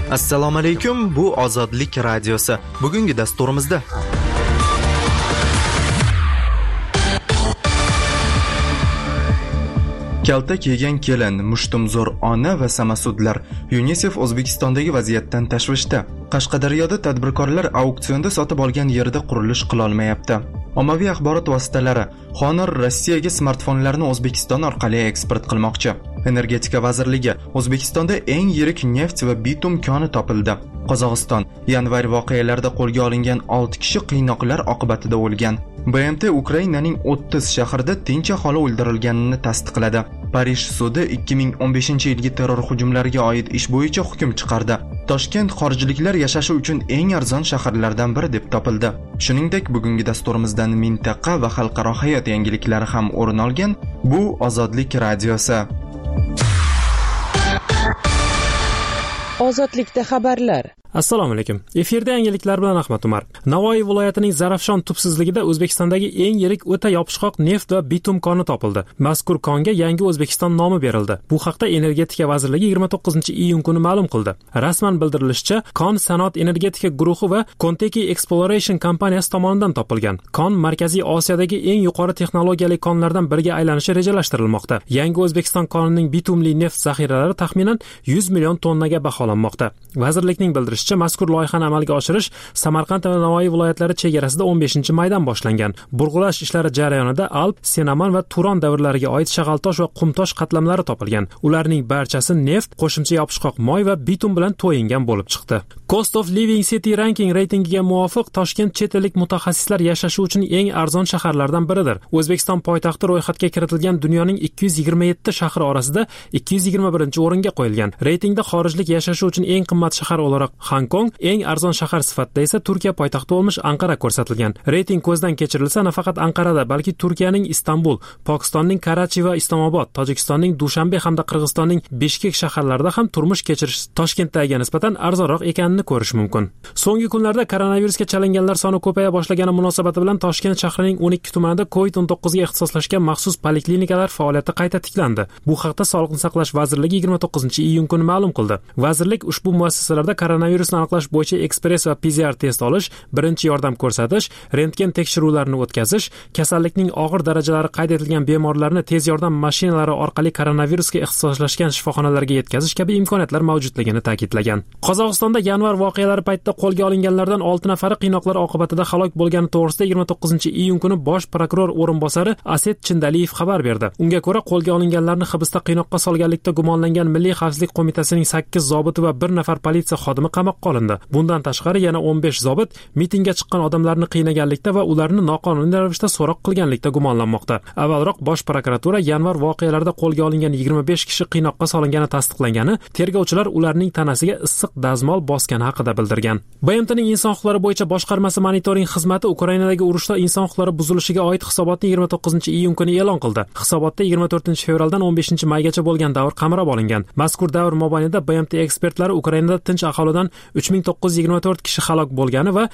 Assalomu alaykum, bu Ozodlik radiosi. Bugungi dasturimizda kalta kiygan kelin, mushtumzo'r ona va samasudlar. UNICEF O'zbekistondagi vaziyatdan tashvishda. Qashqadaryoda tadbirkorlar auksionda sotib olgan yerda qurilish qila olmayapti. Ommaviy axborot vositalari Honor Rossiyaga smartfonlarni O'zbekiston orqali eksport qilmoqchi. Energetika vazirligi O'zbekistonda eng yirik neft va bitum koni topildi. Qozog'iston yanvar voqealarida qo'lga olingan 6 kishi qiynoqlar oqibatida o'lgan. BMT Ukrainaning 30 shahrida tinch aholi o'ldirilganini tasdiqladi. Parij sudi 2015-yilgi terror hujumlariga oid ish bo'yicha hukm chiqardi. Toshkent xorijliklar yashashi uchun eng arzon shaharlardan biri deb topildi. Shuningdek, bugungi dasturimizdan mintaqa va xalqaro hayot yangiliklari ham o'rin olgan. Bu Ozodlik radiosi. Ozodlikda xabarlar. Assalomu alaykum. Efirda yangiliklar bilan Ahmad Umar. Navoiy viloyatining Zarafshon tubsizligida O'zbekistondagi eng yirik o'ta yopishqoq neft va bitum koni topildi. Mazkur konga yangi O'zbekiston nomi berildi. Bu haqda Energetika vazirligi 29-iyun kuni ma'lum qildi. Rasman bildirilishicha, kon sanoat energetika guruhi va Conteki Exploration kompaniyasi tomonidan topilgan. Kon Markaziy Osiyodagi eng yuqori texnologiyali konlardan biriga aylanishi rejalashtirilmoqda. Yangi O'zbekiston konining bitumli neft zaxiralari taxminan 100 million tonnaga baholanmoqda. Vazirlikning bildirishicha, mazkur loyihani amalga oshirish Samarqand va Navoiy viloyatlari chegarasida 15-maydan boshlangan. Burg'ulash ishlari jarayonida Alp, Senaman va Turon davrlariga oid shag'altosh va qumtosh qatlamlari topilgan. Ularning barchasi neft, qo'shimcha yopishqoq moy va bitum bilan to'yingan bo'lib chiqdi. Cost of Living City Ranking reytingiga muvofiq Toshkent chet ellik mutaxassislar yashashi uchun eng arzon shaharlardan biridir. O'zbekiston poytaxti ro'yxatga kiritilgan dunyoning 227 shahri orasida 221-o'ringa qo'yilgan. Reytingda xorijlik yashashi uchun eng qimmat shahar o'laroq Hong-Kong, eng arzon shahar sifatida esa Turkiya poytaxti bo'lmish Anqara ko'rsatilgan. Reyting ko'zdan kechirilsa, nafaqat Anqarada, balki Turkiyaning Istanbul, Pokistonning Karachi va Islomobod, Tojikistonning Dushanbe hamda Qirg'izistonning Bishkek shaharlarida ham turmush kechirish Toshkentdagiga nisbatan arzonroq ekanini ko'rish mumkin. So'nggi kunlarda koronavirusga chalinganlar soni ko'paya boshlagani munosabati bilan Toshkent shahrining 12 tumanida COVID-19 ga ixtisoslashgan maxsus poliklinikalar faoliyati qayta tiklandi. Bu haqda Sog'liqni saqlash vazirligi 29-iyun kuni ma'lum qildi. Vazirlik ushbu muassasalarda koronavirusni aniqlash bo'yicha ekspress va PCR test olish, birinchi yordam ko'rsatish, rentgen tekshiruvlarini o'tkazish, kasallikning og'ir darajalari qayd etilgan bemorlarni tez yordam mashinalari orqali koronavirusga ixtisoslashgan shifoxonalarga yetkazish kabi imkoniyatlar mavjudligini ta'kidlagan. Qozog'istonda yanvar voqealari paytida qo'lga olinganlardan 6 nafari qiynoqlar oqibatida halok bo'lgani to'g'risida 29-iyun kuni bosh prokuror o'rinbosari Aset Chindaliyev xabar berdi. Unga ko'ra, qo'lga olinganlarni hibsda qiynoqqa solganlikda gumonlangan Milliy xavfsizlik qo'mitasining 8 zobiti va 1 nafar politsiya xodimi qamoqqa olindi. Bundan tashqari yana 15 zobit mitingga chiqqan odamlarni qiynaganlikda va ularni noqonuniy ravishda so'roq qilganlikda gumonlanmoqda. Avvalroq bosh prokuratura yanvar voqealarida qo'lga olingan 25 kishi qiynoqqa solingani tasdiqlangani, tergovchilar ularning tanasiga issiq dazmol bosgani haqida bildirgan. BMTning inson huquqlari bo'yicha boshqarmasi monitoring xizmati Ukrainadagi urushda inson huquqlari buzilishiga oid hisobotni 29-iyun kuni e'lon qildi. Hisobotda 24-fevraldan 15-maygacha bo'lgan davr qamrab olingan. Mazkur davr mobaynida BMT ekspertlari Ukrainada tinch aholidan 3924 kishi halok bo'lgani va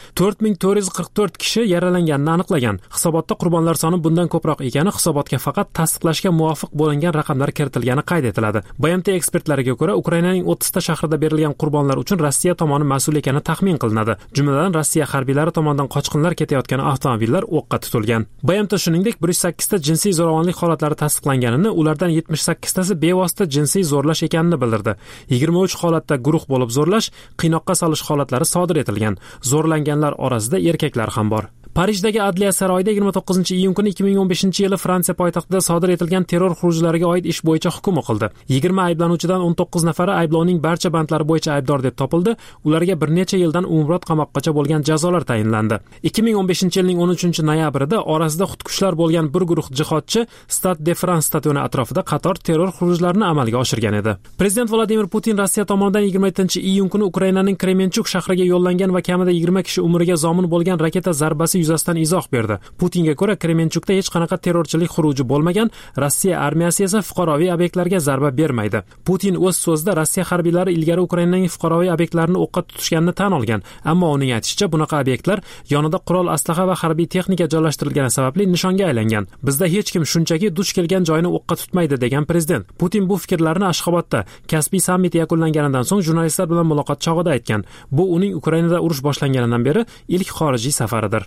4444 kishi yaralanganini aniqlagan. Hisobotda qurbonlar soni bundan ko'proq ekani hisobotga faqat tasdiqlashga muvofiq bo'lingan raqamlar kiritilgani qayd etiladi. BMT ekspertlariga ko'ra, Ukrainaning 30 ta shahrida berilgan qurbonlar uchun Rossiya tomoni mas'ul ekani taxmin qilinadi. Jumladan, Rossiya harbiylari tomonidan qochqinlar ketayotgan avtomobillar o'qqa tutilgan. BMT shuningdek 108 ta jinsiy zo'ravonlik holatlari tasdiqlanganini, ulardan 78 tasi bevosita jinsiy zo'rlash ekanini bildirdi. 23 holatda guruh bo'lib zo'rlash, qiynoqqa solish holatlari sodir etilgan. Zo'rlanganlar orasida erkaklar ham bor. Parijdagi Adliya saroyida 29-iyun kuni 2015-yili Fransiya poytaxtida sodir etilgan terror xurujlariga oid ish bo'yicha hukm o'qildi. 20 ayblanuvchidan 19 nafari ayblovning barcha bandlari bo'yicha aybdor deb topildi. Ularga bir necha yildan umrbod qamoqgacha bo'lgan jazolar tayinlandi. 2015-yilning 13-noyabrida orasida xudkushlar bo'lgan bir guruh jihodchi Stade de France stadioni atrofida qator terror xurujlarini amalga oshirgan edi. Prezident Vladimir Putin Rossiya tomonidan 27-iyun kuni Ukrainaning Kremenchuk shahriga yo'llangan va kamida 20 kishi umriga zomin bo'lgan raketa zarbasi yuzasidan izoh berdi. Putinga ko'ra, Kremenchukda hech qanaqa terrorchilik xuruji bo'lmagan, Rossiya armiyasi esa fuqaroviy obyektlarga zarba bermaydi. Putin o'z so'zida Rossiya harbiylari ilgari Ukrainaning fuqaroviy obyektlarini o'qqa tutishganini tan olgan, ammo uning aytishicha, bunaqa obyektlar yonida qurol aslaha va harbiy texnika joylashtirilgani sababli nishonga aylangan. Bizda hech kim shunchaki duch kelgan joyni o'qqa tutmaydi, degan prezident. Putin bu fikrlarni Ashxobodda Kaspiy sammiti yakunlanganidan so'ng jurnalistlar bilan muloqot chog'ida aytgan. Bu uning Ukrainada urush boshlanganidan beri ilk xorijiy safaridir.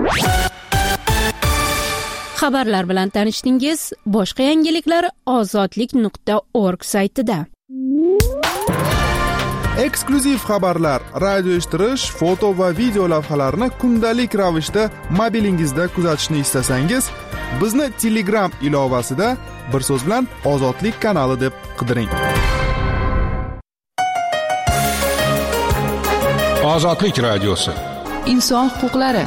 Xabarlar bilan tanishdingiz. Boshqa yangiliklar ozodlik.org saytida. Eksklyuziv xabarlar, radio eshittirish, foto va video lavhalarni kundalik ravishda mobilingizda kuzatishni istasangiz, bizni Telegram ilovasida bir so'z bilan Ozodlik kanali deb qidiring. Ozodlik radiosi. Inson huquqlari.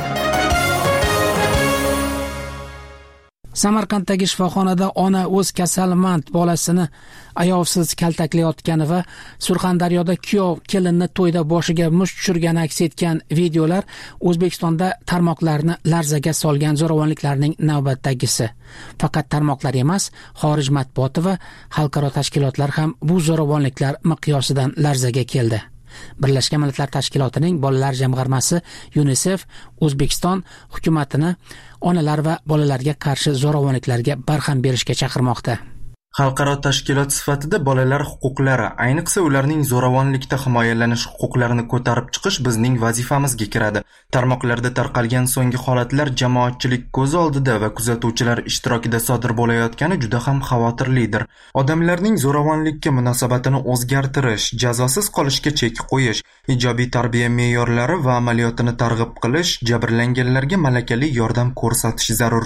Samarqanddagi shifoxonada ona o'z kasalmand bolasini ayovsiz kaltaklayotgani va Surxondaryoda kuyov kelinni to'yda boshiga musht tushirgani aks etgan videolar O'zbekistonda tarmoqlarni larzaga solgan zo'ravonliklarning navbatdagisi. Faqat tarmoqlar emas, xorij matbuoti va xalqaro tashkilotlar ham bu zo'ravonliklar miqyosidan larzaga keldi. Birlashgan Millatlar Tashkilotining bolalar jamg'armasi UNICEF O'zbekiston hukumatini onalar va bolalarga qarshi zo'ravonliklarga barham berishga chaqirmoqda. Xalqaro tashkilot sifatida bolalar huquqlari, ayniqsa ularning zo'ravonlikda himoyalanish huquqlarini ko'tarib chiqish bizning vazifamizga kiradi. Tarmoqlarda tarqalgan so'nggi holatlar jamoatchilik ko'z oldida va kuzatuvchilar ishtirokida sodir bo'layotgani juda ham xavotirlidir. Odamlarning zo'ravonlikka munosabatini o'zgartirish, jazosiz qolishga chek qo'yish, ijobiy tarbiya me'yorlari va amaliyotini targ'ib qilish, jabrlanganlarga malakali yordam ko'rsatish zarur.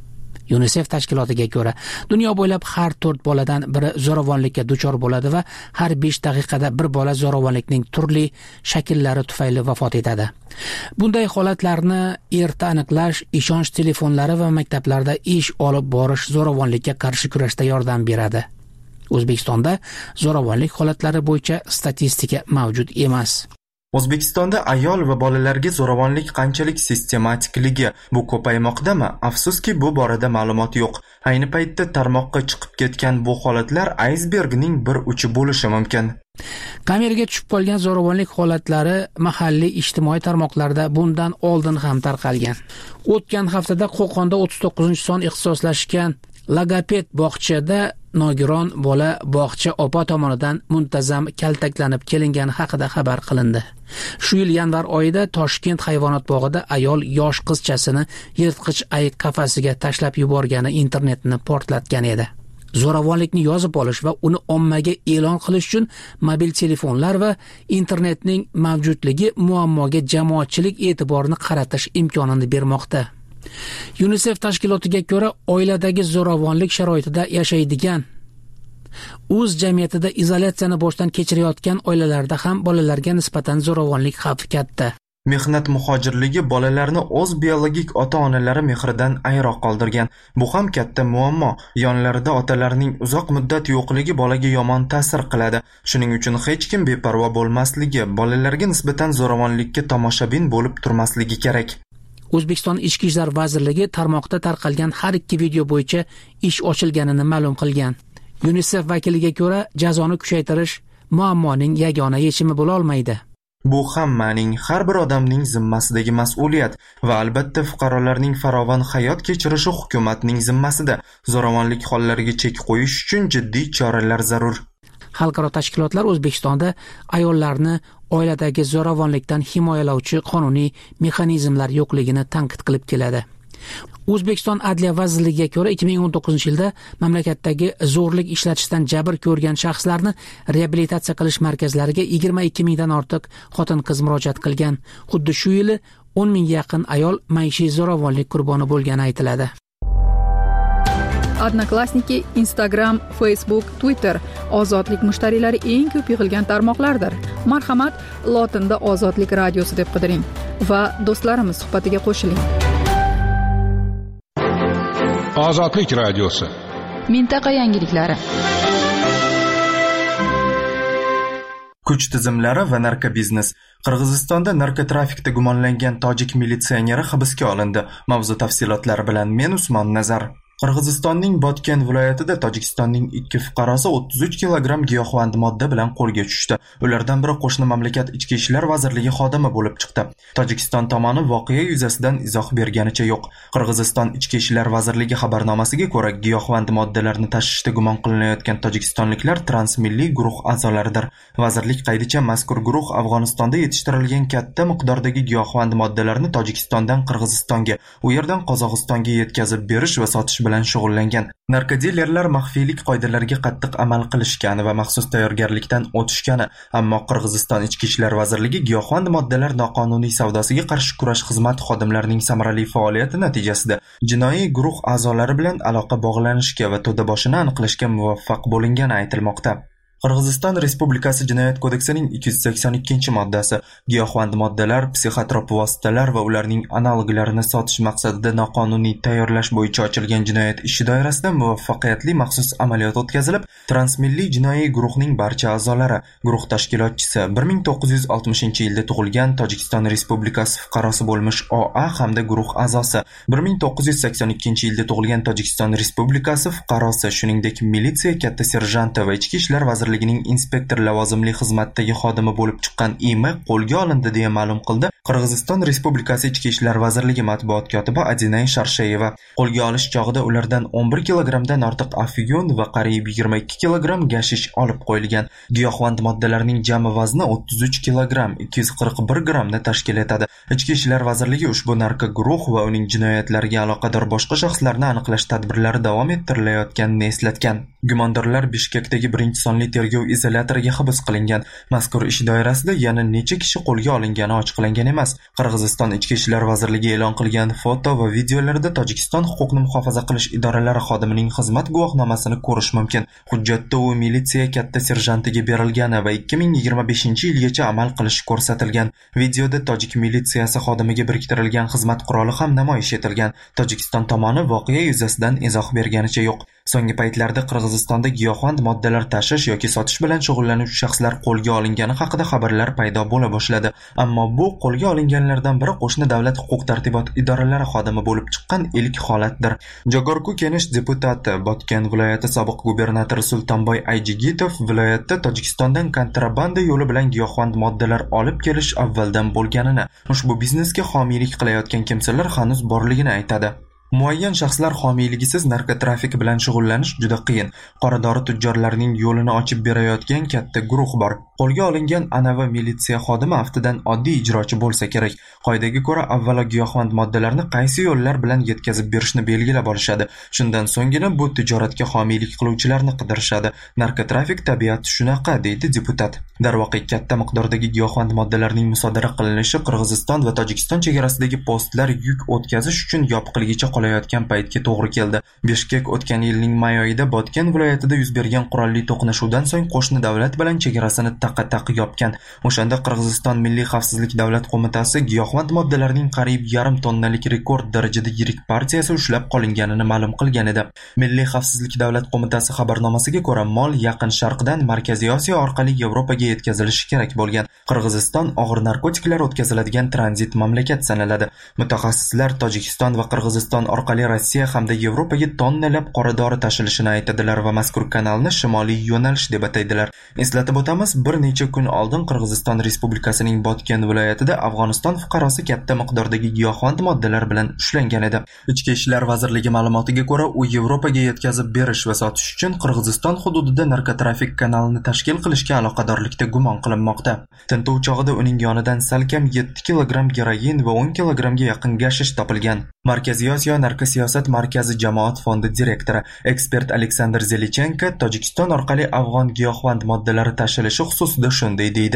UNICEF tashkilotiga ko'ra, dunyo bo'ylab har 4 boladan biri zo'ravonlikka duchor bo'ladi va har 5 daqiqada bir bola zo'ravonlikning turli shakllari tufayli vafot etadi. Bunday holatlarni erta aniqlash, ishonch telefonlari va maktablarda ish olib borish zo'ravonlikka qarshi kurashda yordam beradi. O'zbekistonda zo'ravonlik holatlari bo'yicha statistika mavjud emas. O'zbekistonda ayol va bolalarga zo'ravonlik qanchalik sistematikligi bu ko'paymoqdami? Afsuski, bu borada ma'lumot yo'q. Ayni paytda tarmoqqa chiqib ketgan bu holatlar aysbergning bir uchi bo'lishi mumkin. Kameraga tushib qolgan zo'ravonlik holatlari mahalliy ijtimoiy tarmoqlarda bundan oldin ham tarqalgan. O'tgan haftada Qo'qonda 39-son ixtisoslashgan logoped bog'chada nogiron bola bog'cha opa tomonidan muntazam kaltaklanib kelingani haqida xabar qilindi. Shu yil yanvar oyida Toshkent hayvonot bog'ida ayol yosh qizchasini yirtqich ayiq qafasiga tashlab yuborgani internetni portlatgan edi. Zo'ravonlikni yozib olish va uni ommaga e'lon qilish uchun mobil telefonlar va internetning mavjudligi muammoga jamoatchilik e'tiborini qaratish imkonini bermoqda. UNICEF tashkilotiga ko'ra, oiladagi zo'ravonlik sharoitida yashaydigan, o'z jamiyatida izolyatsiyani boshdan kechirayotgan oilalarda ham bolalarga nisbatan zo'ravonlik xavfi katta. Mehnat muhojirligi bolalarni o'z biologik ota-onalari mehridan ayro qoldirgan. Bu ham katta muammo. Yonlarida otalarining uzoq muddat yo'qligi bolaga yomon ta'sir qiladi. Shuning uchun hech kim beparvo bo'lmasligi, bolalarga nisbatan zo'ravonlikka tomoshabin bo'lib turmasligi kerak. O'zbekiston Ichki ishlar vazirligi tarmoqda tarqalgan har 2 video bo'yicha ish ochilganini ma'lum qilgan. UNICEF vakiliga ko'ra, jazoni kuchaytirish muammoning yagona yechimi bo'la olmaydi. Bu hammaning, har bir odamning zimmasidagi mas'uliyat va albatta fuqarolarning farovon hayot kechirishi hukumatning zimmasida. Zo'ravonlik hollariga chek qo'yish uchun jiddiy choralar zarur. Xalqaro tashkilotlar O'zbekistonda ayollarni oiladagi zo'ravonlikdan himoyalovchi qonuniy mexanizmlar yo'qligini tanqid qilib keladi. O'zbekiston Adliya vazirligiga ko'ra 2019-yilda mamlakatdagi zo'rlik ishlatishdan jabr ko'rgan shaxslarni reabilitatsiya qilish markazlariga 22 mingdan ortiq xotin-qiz murojaat qilgan. Xuddi shu yili 10 mingga yaqin ayol maishiy zo'ravonlik qurboni bo'lgani aytiladi. Odnoklassniki, Instagram, Facebook, Twitter ozodlik mushtariylari eng ko'p yig'ilgan tarmoqlardir. Marhamat, lotinda Ozodlik radiosi deb qidiring va do'stlarimiz suhbatiga qo'shiling. Ozodlik radiosi. Mintaqa yangiliklari. Kuch tizimlari va narkobiznes. Qirg'izistonda narkotrafikda gumonlangan tojik militsioneri hibsga olindi. Mavzu tafsilotlari bilan men Usmon Nazar. Qirg'izistonning Botken viloyatida Tojikistonning 2 fuqarosi 33 kilogramm giyohvand modda bilan qo'lga tushdi. Ulardan biri qo'shni mamlakat ichki ishlar vazirligi xodimi bo'lib chiqdi. Tojikiston tomoni voqea yuzasidan izoh berganicha yo'q. Qirg'iziston ichki ishlar vazirligi xabarnomasiga ko'ra, giyohvand moddalarni tashishda gumon qilinayotgan tojikistonliklar transmilliy guruh a'zolaridir. Vazirlik qaydicha mazkur guruh Afg'onistonda yetishtirilgan katta miqdordagi giyohvand moddalarni Tojikistondan Qirg'izistonga, u yerdan Qozog'istonga yetkazib berish va sotish bilan shug'ullangan. Narkodilerlar maxfiylik qoidalariga qattiq amal qilishgani va maxsus tayyorgarlikdan o'tishgani, ammo Qirg'iziston ichki ishlar vazirligi giyohvand moddalar noqonuniy savdosiga qarshi kurash xizmati xodimlarining samarali faoliyati natijasida jinoiy guruh a'zolari bilan aloqa bog'lanishga va to'daboshini aniqlashga muvaffaq bo'lingani aytilmoqda. Qirg'iziston Respublikasi Jinoyat kodeksining 282-moddasi giyohvand moddalar, psixotrop vositalar va ularning analoglarini sotish maqsadida noqonuniy tayyorlash bo'yicha ochilgan jinoyat ishi doirasida muvaffaqiyatli maxsus amaliyot o'tkazilib, transmilliy jinoiy guruhning barcha a'zolari, guruh tashkilotchisi 1960-yilda tug'ilgan Tojikiston Respublikasi fuqarosi bo'lmish OA hamda guruh a'zosi 1982-yilda tug'ilgan Tojikiston Respublikasi fuqarosi, shuningdek militsiya katta serjanti va ichki ishlar vazirligining inspektor lavozimli xizmatdagi xodimi bo'lib chiqqan IM qo'lga olindi deya ma'lum qildi Qirg'iziston Respublikasi Ichki ishlar vazirligi matbuot kotibi Adinay Sharshayeva. Qo'lga olish chog'ida ulardan 11 kilogramdan ortiq afyun va qariyb 22 kilogramm gashish olib qo'yilgan. Giyohvand moddalarning jami vazni 33 kilogramm 241 grammni tashkil etadi. Ichki ishlar vazirligi ushbu narko guruh va uning jinoyatlariga aloqador boshqa shaxslarni aniqlash tadbirlari davom ettirilayotganini eslatgan. Gumondorlar Bishkekdagi birinchi sonli tergov izolyatoriga hibs qilingan. Mazkur ish doirasida yana necha kishi qo'lga olingani ochiqlangan emas. Qirg'iziston Ichki ishlar vazirligi e'lon qilgan foto va videolarda Tojikiston huquqni muhofaza qilish idoralari xodimining xizmat guvohnomasini ko'rish mumkin. Hujjatda u militsiya katta serjantiga berilgani va 2025-yilgacha amal qilishi ko'rsatilgan. Videoda tojik militsiyasi xodimiga biriktirilgan xizmat quroli ham namoyish etilgan. Tojikiston tomoni voqea yuzasidan izoh berganicha yo'q. So'nggi paytlarda Qirg'izistonda giyohvand moddalar tashish yoki sotish bilan shug'ullanuvchi shaxslar qo'lga olingani haqida xabarlar paydo bo'la boshladi. Ammo bu qo'lga olinganlardan biri qo'shni davlat huquq-tartibot idoralari xodimi bo'lib chiqqan ilk holatdir. Jogorku Kenish deputati, Botken viloyati sobiq gubernatori Sultonboy Ayjigitov viloyatda Tojikistondan kontrabanda yo'li bilan giyohvand moddalar olib kelish avvaldan bo'lganini, ushbu biznesga homiylik qilayotgan kimsalar hanuz borligini aytadi. Muayyan shaxslar homiyligisiz narkotrafik bilan shug'ullanish juda qiyin. Qora dori tujjorlarining yo'lini ochib berayotgan katta guruh bor. Qo'lga olingan anavi militsiya xodimi aftidan oddiy ijrochi bo'lsa kerak. Qoidaga ko'ra avvalo giyohvand moddalarni qaysi yo'llar bilan yetkazib berishni belgilab olishadi. Shundan so'nggina bu tijoratga homiylik qiluvchilarni qidirishadi. Narkotrafik tabiati shunaqa, deydi deputat. Darvoqe katta miqdordagi giyohvand moddalarning musodara qilinishi Qirg'iziston va Tojikiston chegarasidagi postlar yuk o'tkazish uchun yopiqligicha qolayotgan paytga to'g'ri keldi. Bishkek o'tgan yilning may oyida Botken viloyatida yuz bergan qurolli to'qnashuvdan so'ng qo'shni davlat bilan chegarasini taqqa-taq yopgan. O'shanda Qirg'iziston Milliy xavfsizlik davlat qo'mitasi giyohvand moddalarning qariyb yarim tonnalik rekord darajada yirik partiyasi ushlab qolinganini ma'lum qilgan edi. Milliy xavfsizlik davlat qo'mitasi xabarnomasiga ko'ra, mol Yaqin Sharqdan Markaziy Osiyo orqali Yevropaga yetkazilishi kerak bo'lgan. Qirg'iziston og'ir narkotiklar o'tkaziladigan tranzit mamlakat sanaladi. Mutaxassislar Tojikiston va Qirg'iziston orqali Rossiya hamda Yevropaga tonnalab qora dori tashilishini aytadilar va mazkur kanalni shimoliy yo'nalish deb ataydilar. Eslatib o'tamiz, bir necha kun oldin Qirg'iziston Respublikasining Botken viloyatida Afg'oniston fuqarosi katta miqdordagi giyohvand moddalar bilan ushlangan edi. Ichki ishlar vazirligi ma'lumotiga ko'ra, u Yevropaga yetkazib berish va sotish uchun Qirg'iziston hududida narkotrafik kanalini tashkil qilishga aloqadorlikda gumon qilinmoqda. Tintuv chog'ida uning yonidan salkam 7 kilogramm geroin va 10 kilogrammga yaqin gashish topilgan. Markaziy Osiyo narkosiyosat markazi jamoat fondi direktori, ekspert Aleksandr Zelichenko Tojikiston orqali afg'on giyohvand moddalari tashilishi xususida shunday deydi.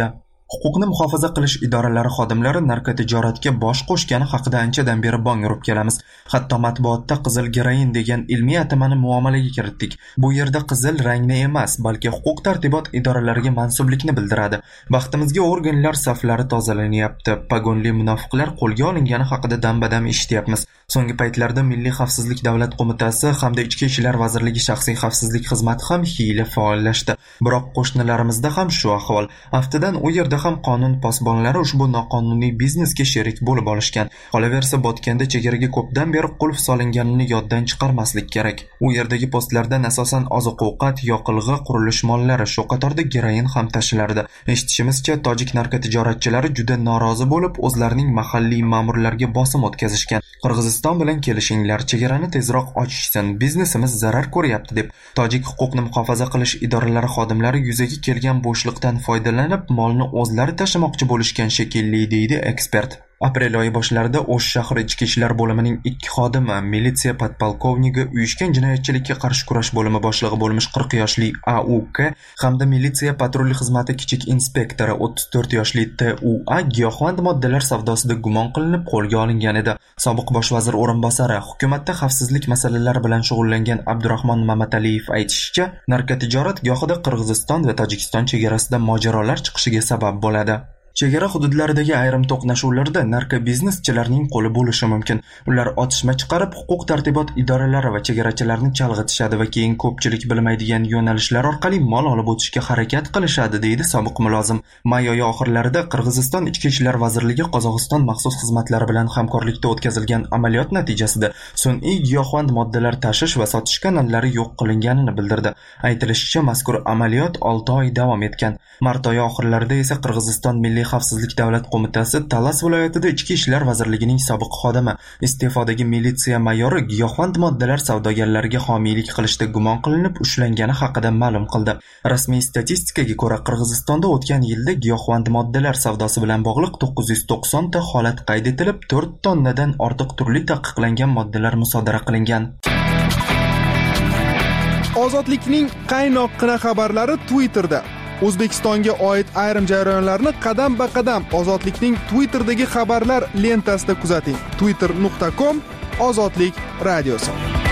Huquqni muhofaza qilish idoralari xodimlari narkotijoratga bosh qo'shgani haqida anchadan beri bong urib kelamiz. Hatto matbuotda qizil geroin degan ilmiy atamani muomalaga kiritdik. Bu yerda qizil rangni emas, balki huquq tartibot idoralariga mansublikni bildiradi. Baxtimizga organlar saflari tozalanyapti. Pagonli munofiqlar qo'lga olingani haqida dam-badam eshityapmiz. So'nggi paytlarda Milliy xavfsizlik davlat qo'mitasi hamda Ichki ishlar vazirligi shaxsiy xavfsizlik xizmati ham xiyla faollashdi. Biroq qo'shnilarimizda ham shu ahvol. Haftadan u yerda ham qonun posbonlari ushbu noqonuniy biznesga sherik bo'lib olishgan. Qolaversa, Botganda chegaraga ko'pdan beri qulf solinganini yoddan chiqarmaslik kerak. U yerdagi postlardan asosan oziq-ovqat, yoqilg'i, qurilish mollari, shu qatorda geroin ham tashilardi. Eshitishimizcha, tojik narkotijoratchilari juda norozi bo'lib, o'zlarining mahalliy ma'murlarga bosim o'tkazishgan. Qirg'iziston bilan kelishinglar, chegarani tezroq ochishsin, biznesimiz zarar ko'ryapti deb tojik huquqni muhofaza qilish idoralari xodimlari yuzaga kelgan bo'shliqdan foydalanib, molni o'zlari tashamoqchi bo'lishgan shekilli, deydi ekspert. Aprel oyi boshlarida O'sh shahri ichki ishlar bo'limining 2 xodimi, militsiya podpolkovnigi, uyushgan jinoyatchilikka qarshi kurash bo'limi boshlig'i bo'lmish 40 yoshli AUK hamda militsiya patrul xizmati kichik inspektori 34 yoshli TUA giyohvand moddalar savdosida gumon qilinib qo'lga olingan edi. Sobiq bosh vazir o'rinbosari, hukumatda xavfsizlik masalalari bilan shug'ullangan Abdurahmon Mamataliyev aytishicha, narkotijorat gohida Qirg'iziston va Tojikiston chegarasida mojarolar chiqishiga sabab bo'ladi. Chegara hududlaridagi ayrim to'qnashuvlarda narkobizneschilarning qo'li bo'lishi mumkin. Ular otishma chiqarib, huquq tartibot idoralari va chegarachilarni chalg'itishadi va keyin ko'pchilik bilmaydigan yo'nalishlar orqali mol olib o'tishga harakat qilishadi, deydi sobiq mulozim. May oyi oxirlarida Qirg'iziston Ichki ishlar vazirligi Qozog'iston maxsus xizmatlari bilan hamkorlikda o'tkazilgan amaliyot natijasida sun'iy giyohvand moddalar tashish va sotish kanallari yo'q qilinganini bildirdi. Aytilishicha, mazkur amaliyot 6 oy davom etgan. Mart oyi oxirlarida esa Qirg'iziston Milliy xavfsizlik davlat qo'mitasi Talas viloyatida Ichki ishlar vazirligining sobiq xodimi, iste'fodagi militsiya mayori giyohvand moddalar savdogarlariga homiylik qilishda gumon qilinib ushlangani haqida ma'lum qildi. Rasmiy statistikaga ko'ra, Qirg'izistonda o'tgan yilda giyohvand moddalar savdosi bilan bog'liq 990 ta holat qayd etilib, 4 tonnadan ortiq turli taqiqlangan moddalar musodara qilingan. Ozodlikning qaynoqqina xabarlari Twitterda. O'zbekistonga oid ayrim jarayonlarni qadam-ba-qadam Ozodlikning Twitterdagi xabarlar lentasida kuzating. twitter.com Ozodlik radiosi.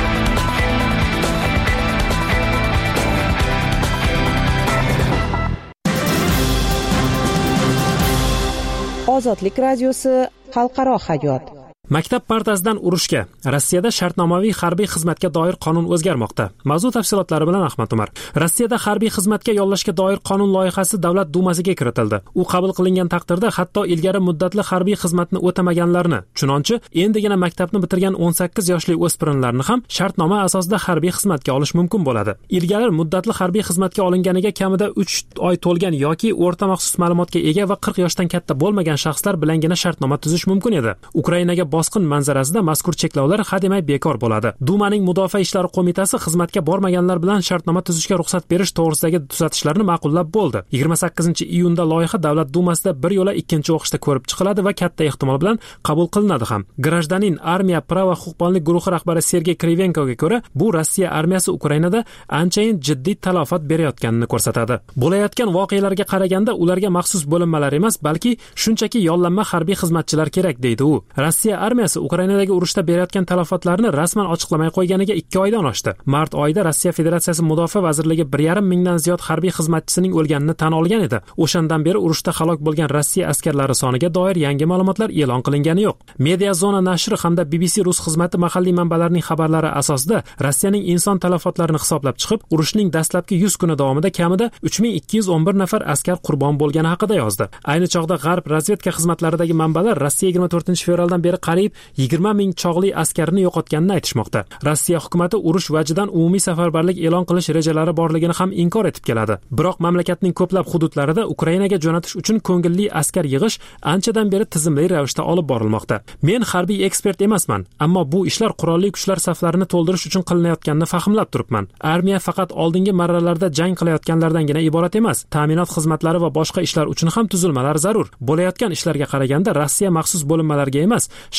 Ozodlik radiosi xalqaro hayot. Maktab partasidan urushga. Rossiyada shartnomaviy harbiy xizmatga doir qonun o'zgarmoqda. Mavzu tafsilotlari bilan Ahmad Umar. Rossiyada harbiy xizmatga yollashga doir qonun loyihasi davlat dumasiga kiritildi. U qabul qilingan taqdirda hatto ilgari muddatli harbiy xizmatni o'tamaganlarni, chunonchi endigina maktabni bitirgan 18 yoshli o'spirinlarni ham shartnoma asosida harbiy xizmatga olish mumkin bo'ladi. Ilgari muddatli harbiy xizmatga olinganiga kamida 3 oy to'lgan yoki o'rta maxsus ma'lumotga ega va 40 yoshdan katta bo'lmagan shaxslar bilangina shartnoma tuzish mumkin edi. Ukrainaga bosqin manzarasida mazkur cheklovlar hademay bekor bo'ladi. Dumaning Mudofaa ishlari qo'mitasi xizmatga bormaganlar bilan shartnoma tuzishga ruxsat berish to'g'risidagi tuzatishlarni ma'qullab bo'ldi. 28-iyunda loyiha davlat dumasida bir yo'la ikkinchi o'qishda ko'rib chiqiladi va katta ehtimol bilan qabul qilinadi ham. Grajdanin armiya prava huquqbonlik guruhi rahbari Sergey Krivenkoga ko'ra, bu Rossiya armiyasi Ukrainada anchayin jiddiy talafot berayotganini ko'rsatadi. Bo'layotgan voqealarga qaraganda ularga maxsus bo'linmalar emas, balki shunchaki yollanma harbiy xizmatchilar kerak, deydi u. Rossiya armiyasi Ukrainadagi urushda berayotgan talafotlarni rasman ochiqlamay qo'yganiga 2 oydan oshdi. Mart oyida Rossiya Federatsiyasi Mudofaa vazirligi 1,5 mingdan ziyod harbiy xizmatchisining o'lganini tan olgan edi. O'shandan beri urushda halok bo'lgan Rossiya askarlari soniga doir yangi ma'lumotlar e'lon qilingani yo'q. Media Zona nashri hamda BBC rus xizmati mahalliy manbalarining xabarlari asosida Rossiyaning inson talafotlarini hisoblab chiqib, urushning dastlabki 100 kuni davomida kamida 3211 nafar askar qurbon bo'lgani haqida yozdi. Ayni chog'da G'arb razvedka xizmatlaridagi manbalar Rossiya 24-fevraldan beri qariyb 20 ming chog'li askarini yo'qotganini aytishmoqda. Rossiya hukumatı urush vajidan umumiy safarbarlik e'lon qilish rejalari borligini ham inkor etib keladi. Biroq mamlakatning ko'plab hududlarida Ukrainaga jo'natish uchun ko'ngilli askar yig'ish anchadan beri tizimli ravishda olib borilmoqda. Men harbiy ekspert emasman, ammo bu ishlar qurolli kuchlar saflarini to'ldirish uchun qilinayotganini fahmlab turibman. Armiya faqat oldingi marralarda jang qilayotganlardangina iborat emas. Ta'minot xizmatlari va boshqa ishlar uchun ham tuzilmalar zarur. Bo'layotgan ishlarga qaraganda Rossiya maxsus bo'linmalariga emas,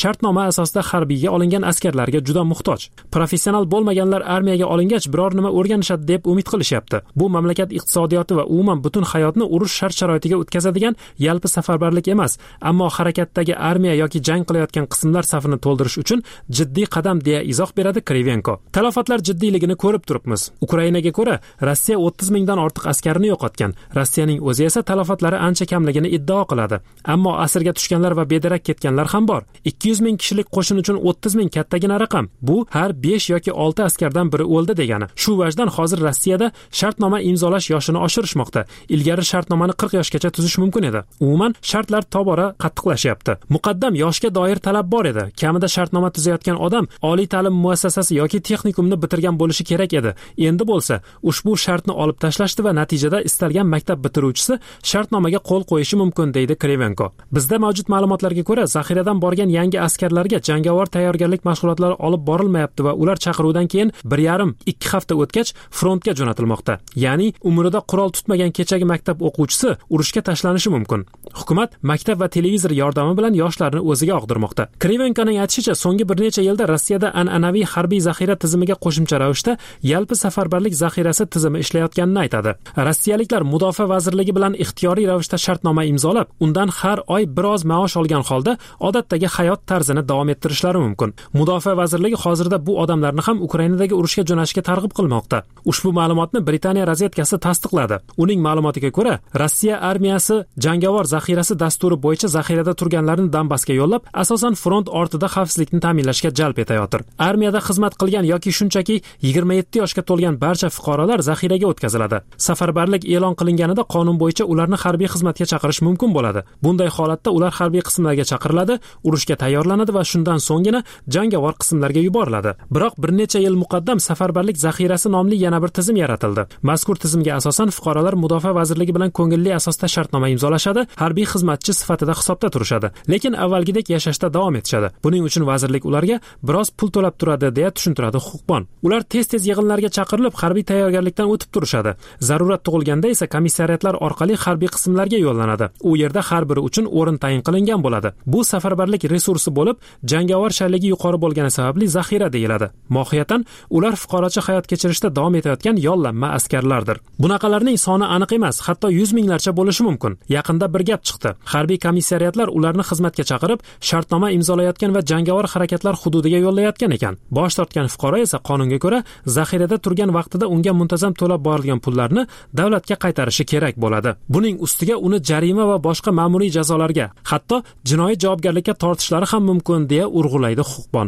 shartnoma asosida harbiyga olingan askarlarga juda muhtoj. Professional bo'lmaganlar armiyaga olingach biror nima o'rganishadi deb umid qilishyapti. Bu mamlakat iqtisodiyoti va umuman butun hayotni urush shart-sharoitiga o'tkazadigan yalpi safarbarlik emas, ammo harakatdagi armiya yoki jang qilayotgan qismlar safini to'ldirish uchun jiddiy qadam deya izoh beradi Krivenko. Talafotlar jiddiyligini ko'rib turibmiz. Ukrainaga ko'ra Rossiya 30 mingdan ortiq askarni yo'qotgan. Rossiyaning o'zi esa talafotlari ancha kamligini iddao qiladi. Ammo asirga tushganlar va bedarak ketganlar ham bor. 200 ming kishilik qo'shin uchun 30 ming kattagina raqam. Bu har 5 yoki 6 askardan biri o'ldi degani. Shu vajdan hozir Rossiyada shartnoma imzolash yoshini oshirishmoqda. Ilgari shartnomani 40 yoshgacha tuzish mumkin edi. Umuman shartlar tobora qattiqlashyapti. Muqaddam yoshga doir talab bor edi. Kamida shartnoma tuzayotgan odam oliy ta'lim muassasasi yoki texnikumni bitirgan bo'lishi kerak edi. Endi bo'lsa, ushbu shartni olib tashlashdi va natijada istalgan maktab bitiruvchisi shartnomaga qo'l qo'yishi mumkin deydi Krivenko. Bizda mavjud ma'lumotlarga ko'ra, zaxiradan borgan yangi askarlarga jangovar tayyorgarlik mashg'ulotlari olib borilmayapti va ular chaqiruvdan keyin 1,5-2 hafta o'tgach frontga jo'natilmoqda. Ya'ni umrida qurol tutmagan kechagi maktab o'quvchisi urushga tashlanishi mumkin. Hukumat maktab va televizor yordami bilan yoshlarni o'ziga og'dirmoqda. Krivenkoning aytishicha, so'nggi bir necha yilda Rossiyada an'anaviy harbiy zaxira tizimiga qo'shimcha ravishda yalpi safarbarlik zaxirasi tizimi ishlayotganini aytadi. Rossiyaliklar mudofaa vazirligi bilan ixtiyoriy ravishda shartnoma imzolab, undan har oy biroz maosh olgan holda odatdagi hayot tarzini davom ettirishlari mumkin. Mudofaa vazirligi hozirda bu odamlarni ham Ukrainadagi urushga jo'nashga targ'ib qilmoqda. Ushbu ma'lumotni Britaniya razvedkasi tasdiqladi. Uning ma'lumotiga ko'ra, Rossiya armiyasi jangovar zaxirasi dasturi bo'yicha zaxirada turganlarni Donbassga yo'llab, asosan front ortida xavfsizlikni ta'minlashga jalb etayotir. Armiyada xizmat qilgan yoki shunchaki 27 yoshga to'lgan barcha fuqarolar zaxiraga o'tkaziladi. Safarbarlik e'lon qilinganida qonun bo'yicha ularni harbiy xizmatga chaqirish mumkin bo'ladi. Bunday holatda ular harbiy qismlarga chaqiriladi, urushga tayyorlanadi va shundan so'nggina jangovar qismlarga yuboriladi. Biroq bir necha yil muqaddam safarbarlik zaxirasi nomli yana bir tizim yaratildi. Mazkur tizimga asosan fuqarolar mudofaa vazirligi bilan ko'ngilli asosda shartnoma imzolashadi, harbiy xizmatchi sifatida hisobda turishadi, lekin avvalgidek yashashda davom etishadi. Buning uchun vazirlik ularga biroz pul to'lab turadi deya tushuntiradi huquqbon. Ular tez-tez yig'inlarga chaqirilib, harbiy tayyorgarlikdan o'tib turishadi. Zarurat tug'ilganda esa komissariyatlar orqali harbiy qismlarga yo'llanadi. U yerda har biri uchun o'rin tayin qilingan bo'ladi. Bu safarbarlik resursi bo'lib, jangovar sharligi yuqori bo'lgani sababli zaxira deyiladi. Mohiyatan ular fuqarocha hayot kechirishda davom etayotgan yollanma askarlardir. Bunaqalarning soni aniq emas, hatto 100 minglarcha bo'lishi mumkin. Yaqinda bir gap chiqdi. Harbiy komissariyatlar ularni xizmatga chaqirib, shartnoma imzolayotgan va jangovar harakatlar hududiga yo'llayotgan ekan. Bosh tortgan fuqaro esa qonunga ko'ra zaxirada turgan vaqtida unga muntazam to'lab borilgan pullarni davlatga qaytarishi kerak bo'ladi. Buning ustiga uni jarima va boshqa ma'muriy jazolarga, hatto jinoiy javobgarlikka tortishlari ham mumkin deya urg'ulaydi huquqbon.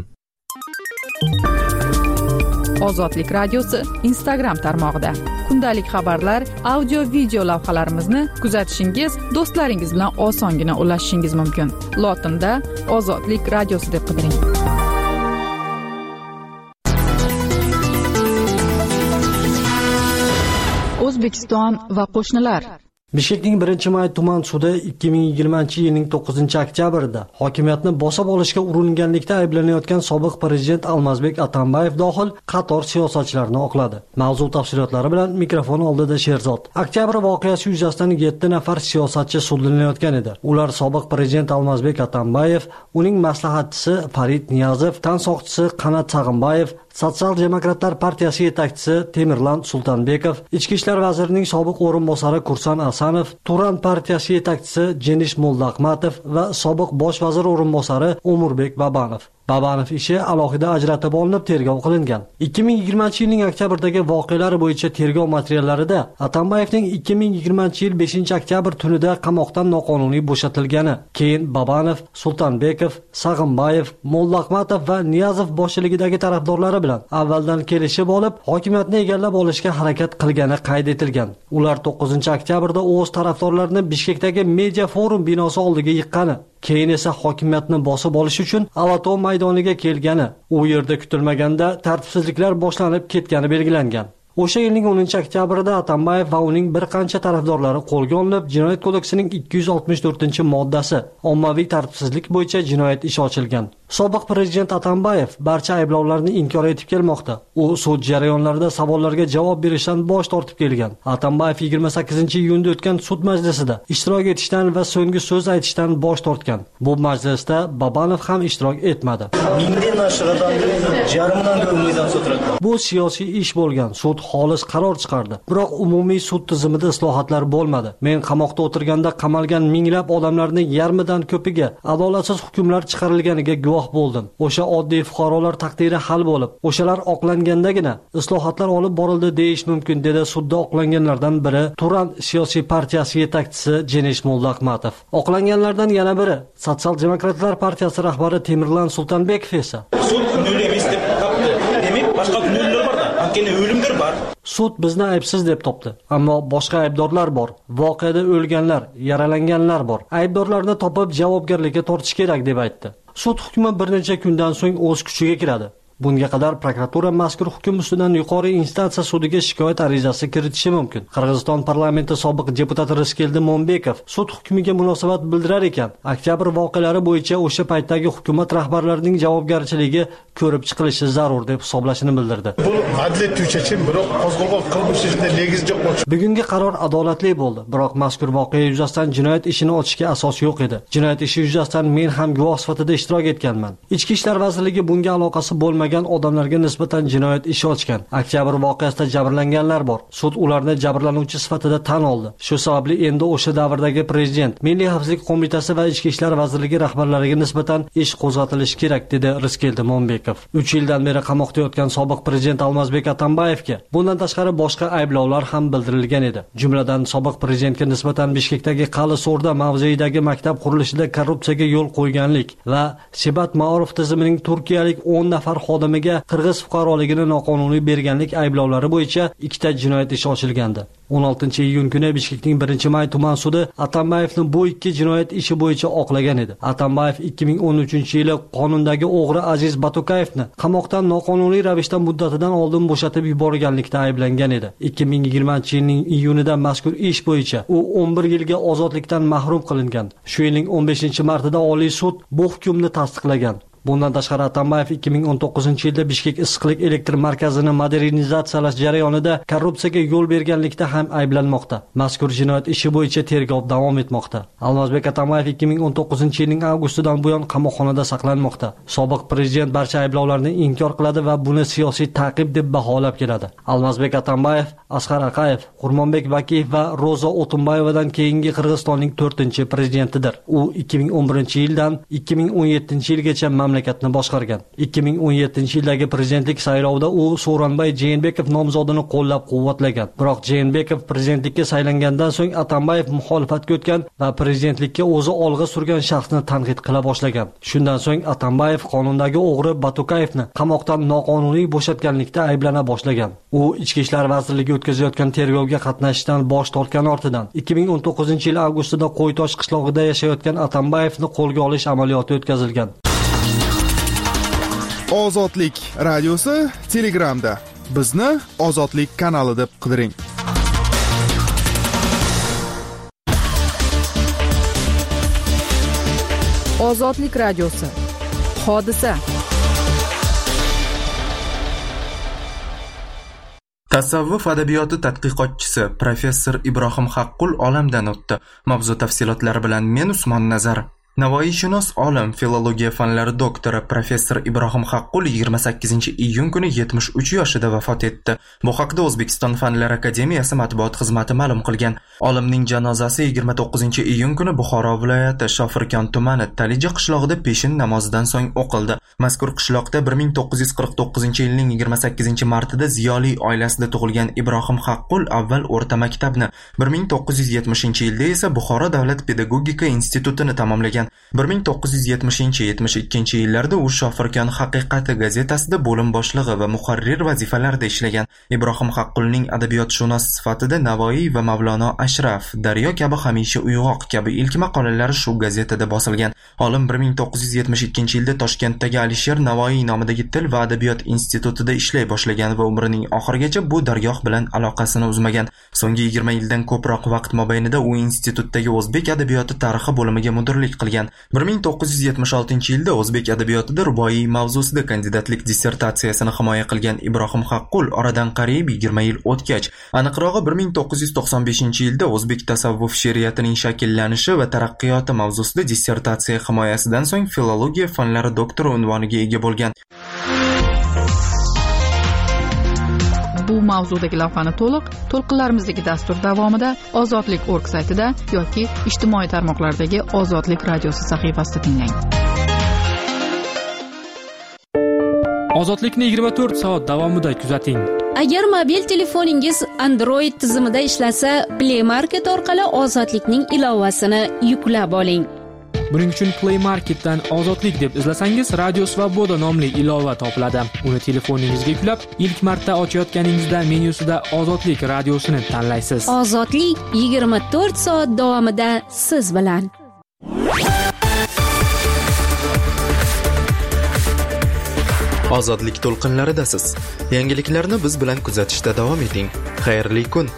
Ozodlik radiosi Instagram tarmog'ida kundalik xabarlar, audio video lavhalarimizni kuzatishingiz, do'stlaringiz bilan osongina ulashishingiz mumkin. Lotinda Ozodlik radiosi deb qidiring. O'zbekiston va qo'shnilar. Bishkekning 1-may tuman sudi 2020-yilning 9-oktyabrida hokimiyatni bosib olishga uringanlikda ayblanayotgan sobiq prezident Almazbek Atambayev dohil qator siyosatchilarni oqladi. Mavzu tafsilotlari bilan mikrofon oldida Sherzod. Oktyabr voqeasi yuzasidan 7 nafar siyosatchi sudlanayotgan edi. Ular sobiq prezident Almazbek Atambayev, uning maslahatchisi Farid Niyazov, tansoqchisi Qanat Sag'imbayev, Sotsial-demokratlar partiyasi yetakchisi Temirlan Sultanbekov, Ichki ishlar vazirining sobiq o'rinbosari Kursan Asanov, Turan partiyasi yetakchisi Jenish Mollahmatov va sobiq bosh vazir o'rinbosari Umurbek Babanov. Babanov ishi alohida ajratib olinib tergov qilingan. 2020-yilning oktyabrdagi voqealar bo'yicha tergov materiallarida Atambayevning 2020-yil 5-oktyabr tunida qamoqdan noqonuniy bo'shatilgani, keyin Babanov, Sultanbekov, Sag'imbayev, Mollahmatov va Niyazov boshchiligidagi tarafdorlari bilan avvaldan kelishib olib, hokimiyatni egallab olishga harakat qilgani qayd etilgan. Ular 9-oktyabrda o'z tarafdorlarini Bishkekdagi media forum binosi oldiga yiqqani, keyin esa hokimiyatni bosib olish uchun Avato maydoniga kelgani, u yerda kutilmaganda tartibsizliklar boshlanib ketgani belgilangan. O'sha yilning 10-oktyabrida Atambayev va uning bir qancha tarafdorlari qo'lga olinib, Jinoyat kodeksining 264-moddasi ommaviy tartibsizlik bo'yicha jinoyat ishi ochilgan. Sobiq prezident Atambayev barcha ayblovlarni inkor etib kelmoqda. U sud jarayonlarida savollarga javob berishdan bosh tortib kelgan. Atambayev 28-iyunda o'tgan sud majlisida ishtirok etishdan va so'nggi so'z aytishdan bosh tortgan. Bu majlisda Babanov ham ishtirok etmadi. Bu siyosiy ish bo'lgan. Sud xolis qaror chiqardi. Biroq umumiy sud tizimida islohotlar bo'lmadi. Men qamoqda o'tirganda qamalgan minglab odamlarning yarmidan ko'piga adolatsiz hukmlar chiqarilganiga guvoh bo'ldim. O'sha oddiy fuqarolar taqdiri hal bo'lib, o'shalar oqlangandagina islohotlar olib borildi deyish mumkin, dedi sudda oqlanganlardan biri Turan siyosiy partiyasi yetakchisi Jenish Mollahmatov. Oqlanganlardan yana biri Sotsial-demokratlar partiyasi rahbari Temirlan Sultonbekov esa sud nol emas deb topdi. Demak, boshqa nollar bor-da. Haqiqiy o'limlar bor. Sud bizni aybsiz deb topdi, ammo boshqa aybdorlar bor. Voqeada o'lganlar, yaralanganlar bor. Aybdorlarni topib javobgarlikka tortish kerak deb aytdi. Sud hukmi bir necha kundan so'ng o'z kuchiga kiradi. Bunga qadar prokuratura mazkur hukm ustidan yuqori instansiya sudiga shikoyat arizasi kiritishi mumkin. Qirg'iziston parlamenti sobiq deputati Riskeldi Mo'mbekov sud hukmiga munosabat bildirar ekan, oktyabr voqealari bo'yicha o'sha paytdagi hukumat rahbarlarining javobgarchiligi ko'rib chiqilishi zarur deb hisoblashini bildirdi. Bu adliya tushachim, biroq qo'zg'algan qilmishlikda negiz yo'q. Bugungi qaror adolatli bo'ldi, biroq mazkur voqea yuzasidan jinoyat ishini ochishga asos yo'q edi. Jinoyat ishi yuzasidan men ham guvoh sifatida ishtirok etganman. Ichki ishlar vazirligi bunga aloqasi bo'lmagan odamlarga nisbatan jinoyat ishi ochgan. Oktyabr voqeasida jabrlanganlar bor. Sud ularni jabrlanuvchi sifatida tan oldi. Shu sababli endi o'sha davrdagi prezident, Milliy xavfsizlik qo'mitasi va ichki ishlar vazirligi rahbarlariga nisbatan ish qo'zg'atilishi kerak, dedi Riskeldi Mo'mbekov. 3 yildan beri qamoqda yotgan sobiq prezident Almazbek Atambayevga bundan tashqari boshqa ayblovlar ham bildirilgan edi. Jumladan sobiq prezidentga nisbatan Bishkekdagi Qali So'rda mavzeidagi maktab qurilishida korrupsiyaga yo'l qo'yganlik va Sebat Ma'ruf tizimining turkiyalik 10 nafar xodimiga qirg'iz fuqaroligini noqonuniy berganlik ayblovlari bo'yicha 2 ta jinoyat ishi ochilgandi. 16-iyun kuni Bishkekning 1-May tuman sudi Atambayevni bu 2 jinoyat ishi bo'yicha oqlagan edi. Atambayev 2013-yili qonundagi o'g'ri Aziz Batukayevni qamoqdan noqonuniy ravishda muddatidan oldin bo'shatib yuborganlikda ayblangan edi. 2020-yilning iyunida mazkur ish bo'yicha u 11 yilga ozodlikdan mahrum qilingan. Shu yilning 15-martida Oliy sud bu hukmni tasdiqlagan. Bundan tashqari Atambayev 2019-yilda Bishkek issiqlik elektr markazini modernizatsiyalash jarayonida korrupsiyaga yo'l berganlikda ham ayblanmoqda. Mazkur jinoyat ishi bo'yicha tergov davom etmoqda. Almazbek Atambayev 2019-yilning avgustidan buyon qamoqxonada saqlanmoqda. Sobiq prezident barcha ayblovlarni inkor qiladi va buni siyosiy ta'qib deb baholab keladi. Almazbek Atambayev, Asqar Aqayev, Qurmonbek Bakiyev va Roza Otunbayevadan keyingi Qirg'izistonning 4-prezidentidir. U 2011-yildan 2017-yilgacha mamlakatni boshqargan. 2017-yildagi prezidentlik saylovida u Sooronbay Jeenbekov nomzodini qo'llab-quvvatlagan. Biroq Jeenbekov prezidentlikka saylangandan so'ng Atambayev muxolifatga o'tgan va prezidentlikka o'zi olg'a surgan shaxsni tanqid qila boshlagan. Shundan so'ng Atambayev qonundagi o'g'ri Batukayevni qamoqdan noqonuniy bo'shatganlikda ayblana boshlagan. U ichki ishlar vazirligi o'tkazayotgan tergovga qatnashishdan bosh tortgan ortidan 2019-yil avgustida Qo'ytosh qishlog'ida yashayotgan Atambayevni qo'lga olish amaliyoti o'tkazilgan. Ozodlik radiosi Telegramda. Bizni Ozodlik kanali deb qidiring. Ozodlik radiosi. Hodisa. Tasavvuf adabiyoti tadqiqotchisi professor Ibrohim Haqqul olamdan o'tdi. Mavzu tafsilotlari bilan men Usmon Nazar. Navoiyshunos olim, filologiya fanlari doktori professor Ibrohim Haqqul 28-iyun kuni 73 yoshida vafot etdi. Bu haqda O'zbekiston Fanlar akademiyasi matbuot xizmati ma'lum qilgan. Olimning janozasi 29-iyun kuni Buxoro viloyati Shofirkon tumani Talija qishlog'ida peshin namozidan so'ng o'qildi. Mazkur qishloqda 1949-yilning 28-martida ziyoli oilasida tug'ilgan Ibrohim Haqqul avval o'rta maktabni, 1970-yilda esa Buxoro davlat pedagogika institutini tamomlagan. 1970-72 yillarda u Shofirkon haqiqati gazetasida bo'lim boshlig'i va muharrir vazifalarida ishlagan. Ibrohim Haqqulning adabiyotshunos sifatida Navoiy va Mavlono Ashraf, Daryo kabi hamisha uyg'oq kabi ilk maqolalari shu gazetada bosilgan. Olim 1972-yilda Toshkentdagi Alisher Navoiy nomidagi til va adabiyot institutida ishlay boshlagan va umrining oxirigacha bu dargoh bilan aloqasini uzmagan. So'nggi 20 yildan ko'proq vaqt mobaynida u institutdagi o'zbek adabiyoti tarixi bo'limiga mudirlik qilgan. qilgan. 1976-yilda o'zbek adabiyotida ruboiy mavzusida kandidatlik dissertatsiyasini himoya qilgan Ibrohim Haqqul oradan qariyb 20 yil o'tgach, aniqrog'i 1995-yilda o'zbek tasavvuf she'riyatining shakllanishi va taraqqiyoti mavzusida dissertatsiya himoyasidan so'ng filologiya fanlari doktori unvoniga ega bo'lgan. Bu mavzudagi lavhani to'lqinlarimizdagi dastur davomida ozodlik.org saytida yoki ijtimoiy tarmoqlardagi Ozodlik radiosi sahifasida tinglang. Ozodlikni 24 soat davomida kuzating. Agar mobil telefoningiz Android tizimida ishlasa, Play Market orqali Ozodlikning ilovasini yuklab oling. Buning uchun Play Marketdan Ozodlik deb izlasangiz, Radio Svoboda nomli ilova topiladi. Uni telefoningizga yuklab, ilk marta ochayotganingizda menyusida Ozodlik radiosini tanlaysiz. Ozodlik 24 soat davomida siz bilan. Ozodlik to'lqinlaridasiz. Yangiliklarni biz bilan kuzatishda davom eting. Xayrli kun.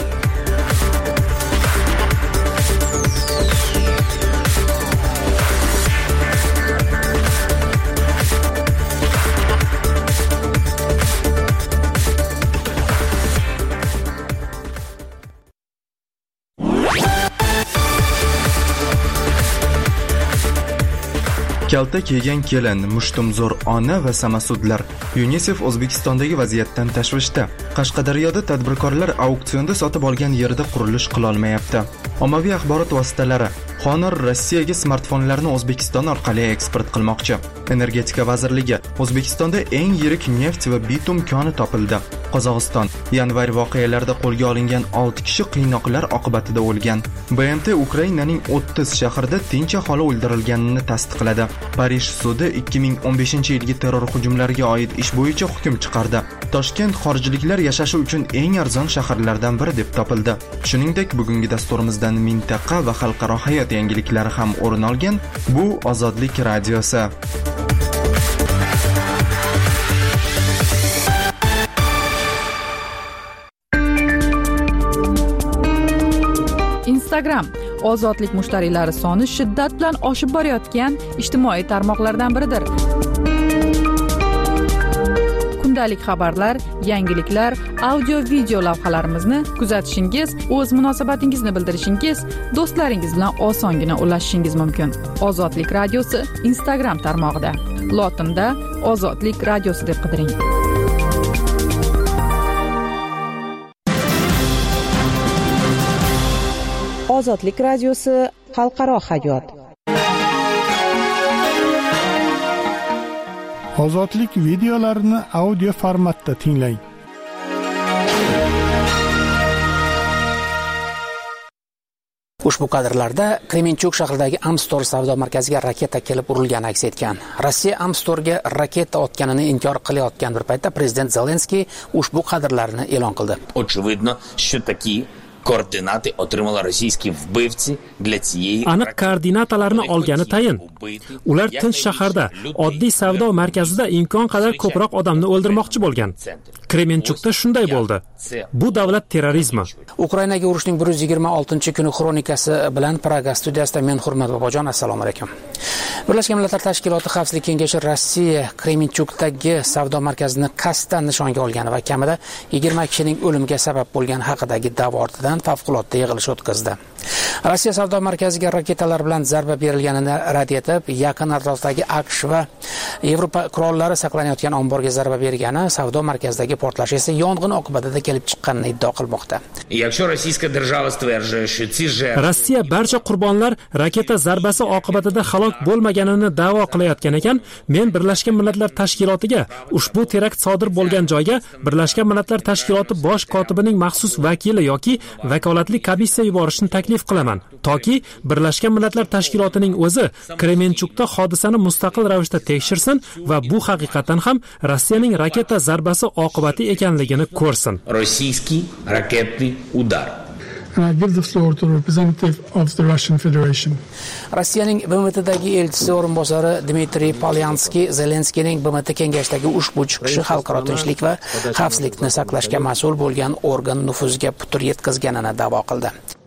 Kalta kiygan kelin, mushtumzo'r ona va samasudlar. UNICEF O'zbekistondagi vaziyatdan tashvishda. Qashqadaryoda tadbirkorlar auksionda sotib olgan yerda qurilish qila olmayapti. Ommaviy axborot vositalari Honor Rossiyaga smartfonlarni O'zbekiston orqali eksport qilmoqchi. Energetika vazirligi O'zbekistonda eng yirik neft va bitum koni topildi. Qozog'iston yanvar voqealarida qo'lga olingan 6 kishi qiynoqlar oqibatida o'lgan. BMT Ukrainaning 30 shahrida tinch aholi o'ldirilganini tasdiqladi. Parij sudi 2015-yilgi terror hujumlariga oid ish bo'yicha hukm chiqardi. Toshkent xorijliklar yashashi uchun eng arzon shaharlardan biri deb topildi. Shuningdek, bugungi dasturimizdan mintaqa va xalqaro hayot yangiliklari ham o'rin olgan. Bu Ozodlik radiosi. Instagram ozodlik mushtariylari soni shiddat bilan oshib borayotgan ijtimoiy tarmoqlardan biridir. Kundalik xabarlar, yangiliklar, audio-video lavhalarimizni kuzatishingiz, o'z munosabatingizni bildirishingiz, do'stlaringiz bilan osongina ulashishingiz mumkin. Ozodlik radiosi Instagram tarmog'ida. Lotinda Ozodlik radiosi deb qidiring. Ozodlik radiosi xalqaro hayot. Ozodlik videolarini audio formatda tinglang. Ushbu kadrlarda Kremenchuk shahridagi Amstor savdo markaziga raketa kelib urilgani aks etgan. Rossiya Amstorga raketa otganini inkor qilayotgan bir paytda prezident Zelenskiy ushbu kadrlarni e'lon qildi. Очевидно, що такі koordinati отримали російські вбивці для цієї aniq koordinatalarni olgani tayin. Ular tinch shaharda, oddiy savdo markazida imkon qadar ko'proq odamni o'ldirmoqchi bo'lgan. Kremenchukda shunday bo'ldi. Bu davlat terrorizmi. Ukrainaga urushning 126-kuni xronikasi bilan Praga studiyasida men Hurmat Bobojon, assalomu alaykum. Birlashgan Millatlar Tashkiloti Xavfsizlik kengashi Rossiya Kremenchukdagi savdo markazini qasddan nishonga olgani va kamida 20 kishining o'limiga sabab bo'lgani haqidagi da'vo ortidan favqulodda yig'ilish o'tkazdi. Rossiya savdo markaziga raketalar bilan zarba berilganini rad etib, yaqin atrofdagi AQSh va Yevropa qurollari saqlanayotgan omborga zarba bergani, savdo markazidagi portlash esa yong'in oqibatida kelib chiqqanini iddao qilmoqda. Rossiya barcha qurbonlar raketa zarbasi oqibatida halok bo'lmaganini da'vo qilayotgan ekan, men Birlashgan Millatlar Tashkilotiga ushbu terakt sodir bo'lgan joyga Birlashgan Millatlar Tashkiloti bosh kotibining maxsus vakili yoki vakolatli komissiya yuborishni taklif qilaman, toki Birlashgan Millatlar Tashkilotining o'zi Kremenchukda hodisani mustaqil ravishda tekshirsin va bu haqiqatan ham Rossiyaning raketa zarbasi oqibati ekanligini ko'rsin. Rossiyskiy raketli udar. And I give the floor to the representative of the Russian Federation. Rossiyaning BMTdagi elchisi o'rinbosari Dmitriy Polyanskiy Zelenskiyning BMT kengashdagi ushbu chiqishi xalqaro tinchlik va xavfsizlikni saqlashga mas'ul bo'lgan organ nufuziga putur yetkazganini da'vo qildi.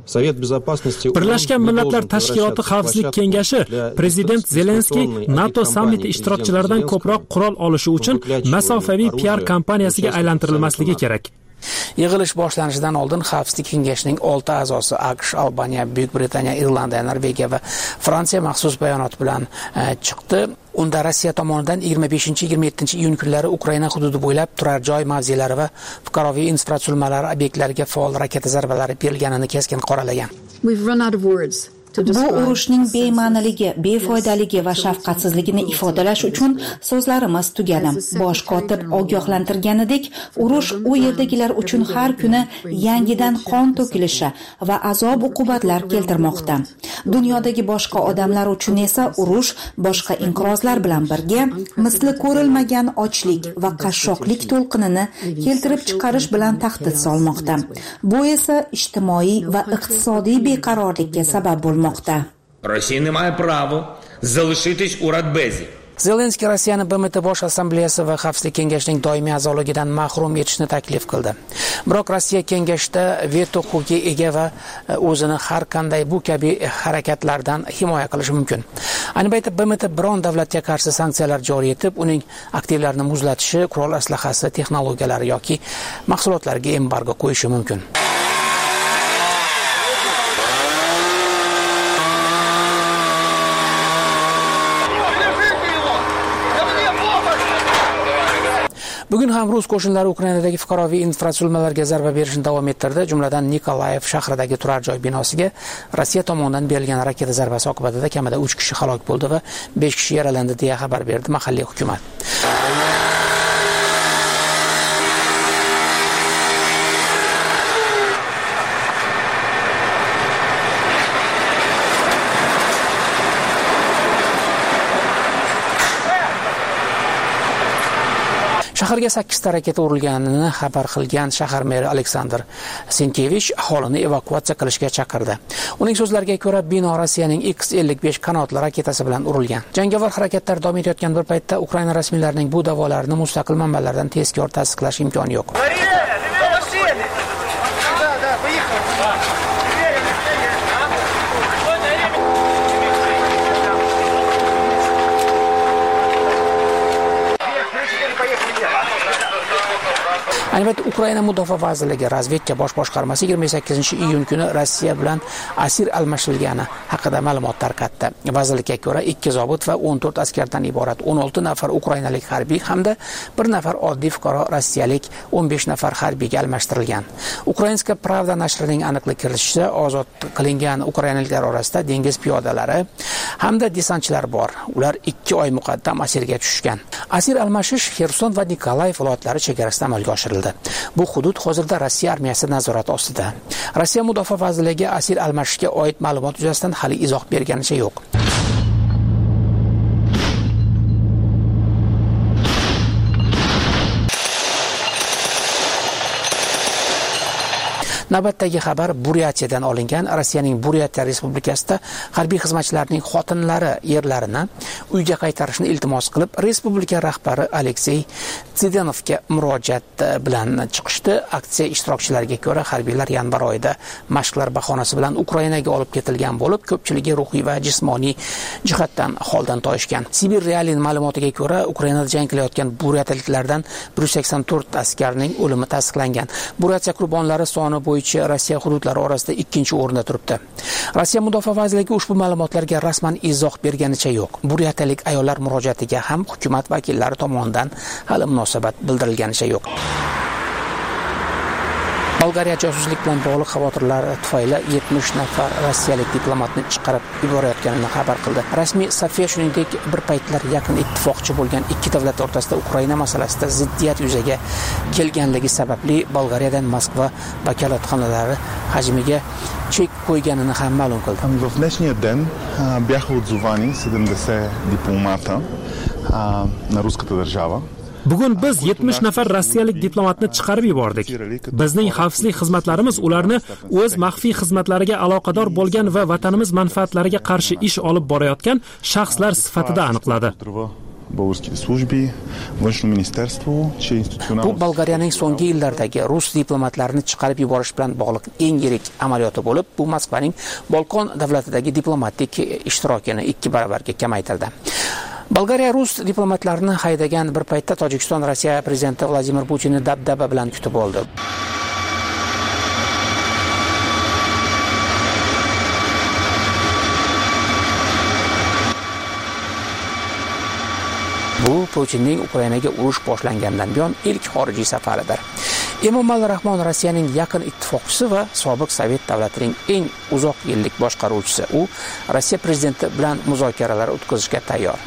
Birlashgan Millatlar Tashkiloti Xavfsizlik kengashi prezident Zelenskiy NATO sammiti ishtirokchilaridan ko'proq qurol olishi uchun masofaviy PR kampaniyasiga aylantirilmasligi kerak. Yig'ilish boshlanishidan oldin Xavfsizlik kengashining 6 a'zosi AQSh, Albaniya, Buyuk Britaniya, Irlandiya, Norvegiya va Fransiya maxsus bayonot bilan chiqdi. Unda Rossiya tomonidan 25-27 iyun kunlari Ukraina hududi bo'ylab turar joy mavzelari va fuqaroviy infratuzilmalar obyektlariga faol raketa zarbalari berilganini keskin qoralagan. Bu urushning bema'niligi, befoydaligi va shafqatsizligini ifodalash uchun so'zlarimiz tugadi. Bosh kotib ogohlantirganidek, urush u yerdagilar uchun har kuni yangidan qon to'kilishi va azob-uqubatlar keltirmoqda. Dunyodagi boshqa odamlar uchun esa urush boshqa inqirozlar bilan birga misli ko'rilmagan ochlik va qashshoqlik to'lqinini keltirib chiqarish bilan tahdid solmoqda. Bu esa ijtimoiy va iqtisodiy beqarorlikka sabab bo'lmoqda. Росія не має права залишитись у Радбезі. Zelenskiy Rossiyani BMT Bosh Assambleyasi va Xavfsizlik kengashining doimiy a'zoligidan mahrum etishni taklif qildi. Biroq Rossiya kengashda veto huquqiga ega va o'zini har qanday bu kabi harakatlardan himoya qilishi mumkin. Ayni paytda BMT biron davlatga qarshi sanksiyalar joriy etib, uning aktivlarini muzlatishi, qurol aslahasi, texnologiyalari yoki mahsulotlariga embargo qo'yishi mumkin. Bugun ham rus qo'shinlari Ukrainadagi fuqaroviy infratuzilmalarga zarba berishni davom ettirdi. Jumladan Nikolayev shahridagi turar joy binosiga Rossiya tomonidan berilgan raketa zarbasi oqibatida kamida 3 kishi halok bo'ldi va 5 kishi yaralandi deya xabar berdi mahalliy hukumat. Shaharga 8 ta raketa urilganini xabar qilgan shahar meri Aleksandr Sinkevich aholini evakuatsiya qilishga chaqirdi. Uning so'zlariga ko'ra, bino Rossiyaning X-55 qanotli raketasi bilan urilgan. Jangovar harakatlar davom etayotgan bir paytda Ukraina rasmiylarining bu da'volarini mustaqil manbalardan tezkor tasdiqlash imkoni yo'q. Albatta, Ukraina Mudofaa vazirligi razvedka bosh boshqarmasi 28-iyun kuni Rossiya bilan asir almashilgani haqida ma'lumot tarqatdi. Vazirlikka ko'ra 2 zobit va 14 askardan iborat 16 nafar ukrainalik harbiy hamda 1 nafar oddiy fuqaro rossiyalik 15 nafar harbiyga almashtirilgan. Ukrainska Pravda nashrining aniqlik kiritishicha, ozod qilingan ukrainaliklar orasida dengiz piyodalari hamda desantchilar bor. Ular 2 oy muqaddam asirga tushgan. Asir almashish Xerson va Nikolayev viloyatlari chegarasida amalga oshirildi. Bu hudud hozirda Rossiya armiyasi nazorati ostida. Rossiya Mudofaa vazirligi asir almashishga oid ma'lumot yuzasidan hali izoh berganicha yo'q. Navbatdagi xabar Buryatiyadan olingan. Rossiyaning Buryatiya Respublikasida harbiy xizmatchilarning xotinlari yerlarini uyga qaytarishni iltimos qilib, respublika rahbari Aleksey Tsidenovga murojaat bilan chiqishdi. Aksiya ishtirokchilariga ko'ra, harbiylar yanvar oyida mashqlar bahonasi bilan Ukrainaga olib ketilgan bo'lib, ko'pchiligi ruhiy va jismoniy jihatdan holdan toyishgan. Sibir Realining ma'lumotiga ko'ra, Ukrainada jang qilayotgan buryatiyaliklardan 184 askarning o'limi tasdiqlangan. Buryatiya qurbonlari soni bo'yicha Rossiya hududlari orasida 2-o'rinda turibdi. Rossiya Mudofaa vazirligi ushbu ma'lumotlarga rasman izoh berganicha yo'q. Buryatiyalik ayollar murojaatiga ham hukumat vakillari tomonidan hali munosabat bildirilganicha yo'q. Bolgariya josuslik bilan bog'liq xavotirlar tufayli 70 nafar rossiyalik diplomatni chiqarib yuborayotganini xabar qildi. Rasmiy safiya shuningdek bir paytlar yaqin ittifoqchi bo'lgan ikki davlat o'rtasida Ukraina masalasida ziddiyat yuzaga kelganligi sababli Bolgariyadan Moskva vakolatxonalari hajmiga chek qo'yganini ham ma'lum qildi. В днешния ден бяха отзовани 70 дипломата на руската държава. Bugun biz 70 nafar rossiyalik diplomatni chiqarib yubordik. Bizning xavfsizlik xizmatlarimiz ularni o'z maxfiy xizmatlariga aloqador bo'lgan va vatanimiz manfaatlariga qarshi ish olib borayotgan shaxslar sifatida aniqladi. българските служби, Външно министерство, че институционално... Bu Bolgariyaning so'nggi yillardagi rus diplomatlarini chiqarib yuborish bilan bog'liq eng yirik amaliyoti bo'lib, bu Moskvaning Bolqon davlatidagi diplomatik ishtirokini 2 baravarga kamaytirdi. Bolgariya rus diplomatlarini haydagan bir paytda Tojikiston Rossiya prezidenti Vladimir Putinni dabdaba bilan kutib oldi. Bu Putinning Ukrainaga urush boshlangandan buyon ilk xorijiy safaridir. Emomali Rahmon Rossiyaning yaqin ittifoqchisi va sobiq Sovet davlatining eng uzoq yillik boshqaruvchisi. U Rossiya prezidenti bilan muzokaralar o'tkazishga tayyor.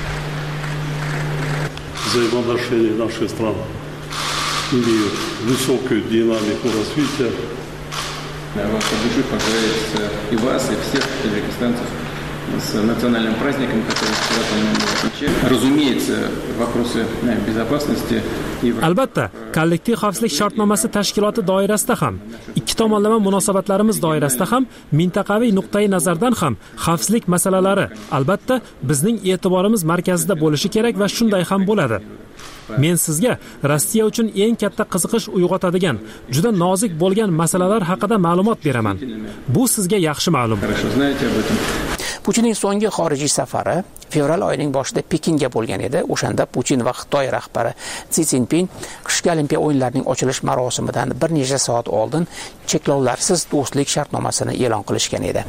Взаимоотношения наших стран имеют высокую динамику развития. От души поздравить и вас, и всех таджикистанцев с национальным праздником, который вчера отмечали. Разумеется, вопросы безопасности и... Albatta, kollektiv xavfsizlik shartnomasi tashkiloti doirasida ham, ikki tomonlama munosabatlarimiz doirasida ham, mintaqaviy nuqtai nazardan ham xavfsizlik masalalari albatta bizning e'tiborimiz markazida bo'lishi kerak va shunday ham bo'ladi. Men sizga Rossiya uchun eng katta qiziqish uyg'otadigan, juda nozik bo'lgan masalalar haqida ma'lumot beraman. Bu sizga yaxshi ma'lum. Putinning so'nggi xorijiy safari fevral oyining boshida Pekinga bo'lgan edi. O'shanda Putin va Xitoy rahbari Si Szinpin qishki Olimpiya o'yinlarining ochilish marosimidan bir necha soat oldin cheklovlarsiz do'stlik shartnomasini e'lon qilishgan edi.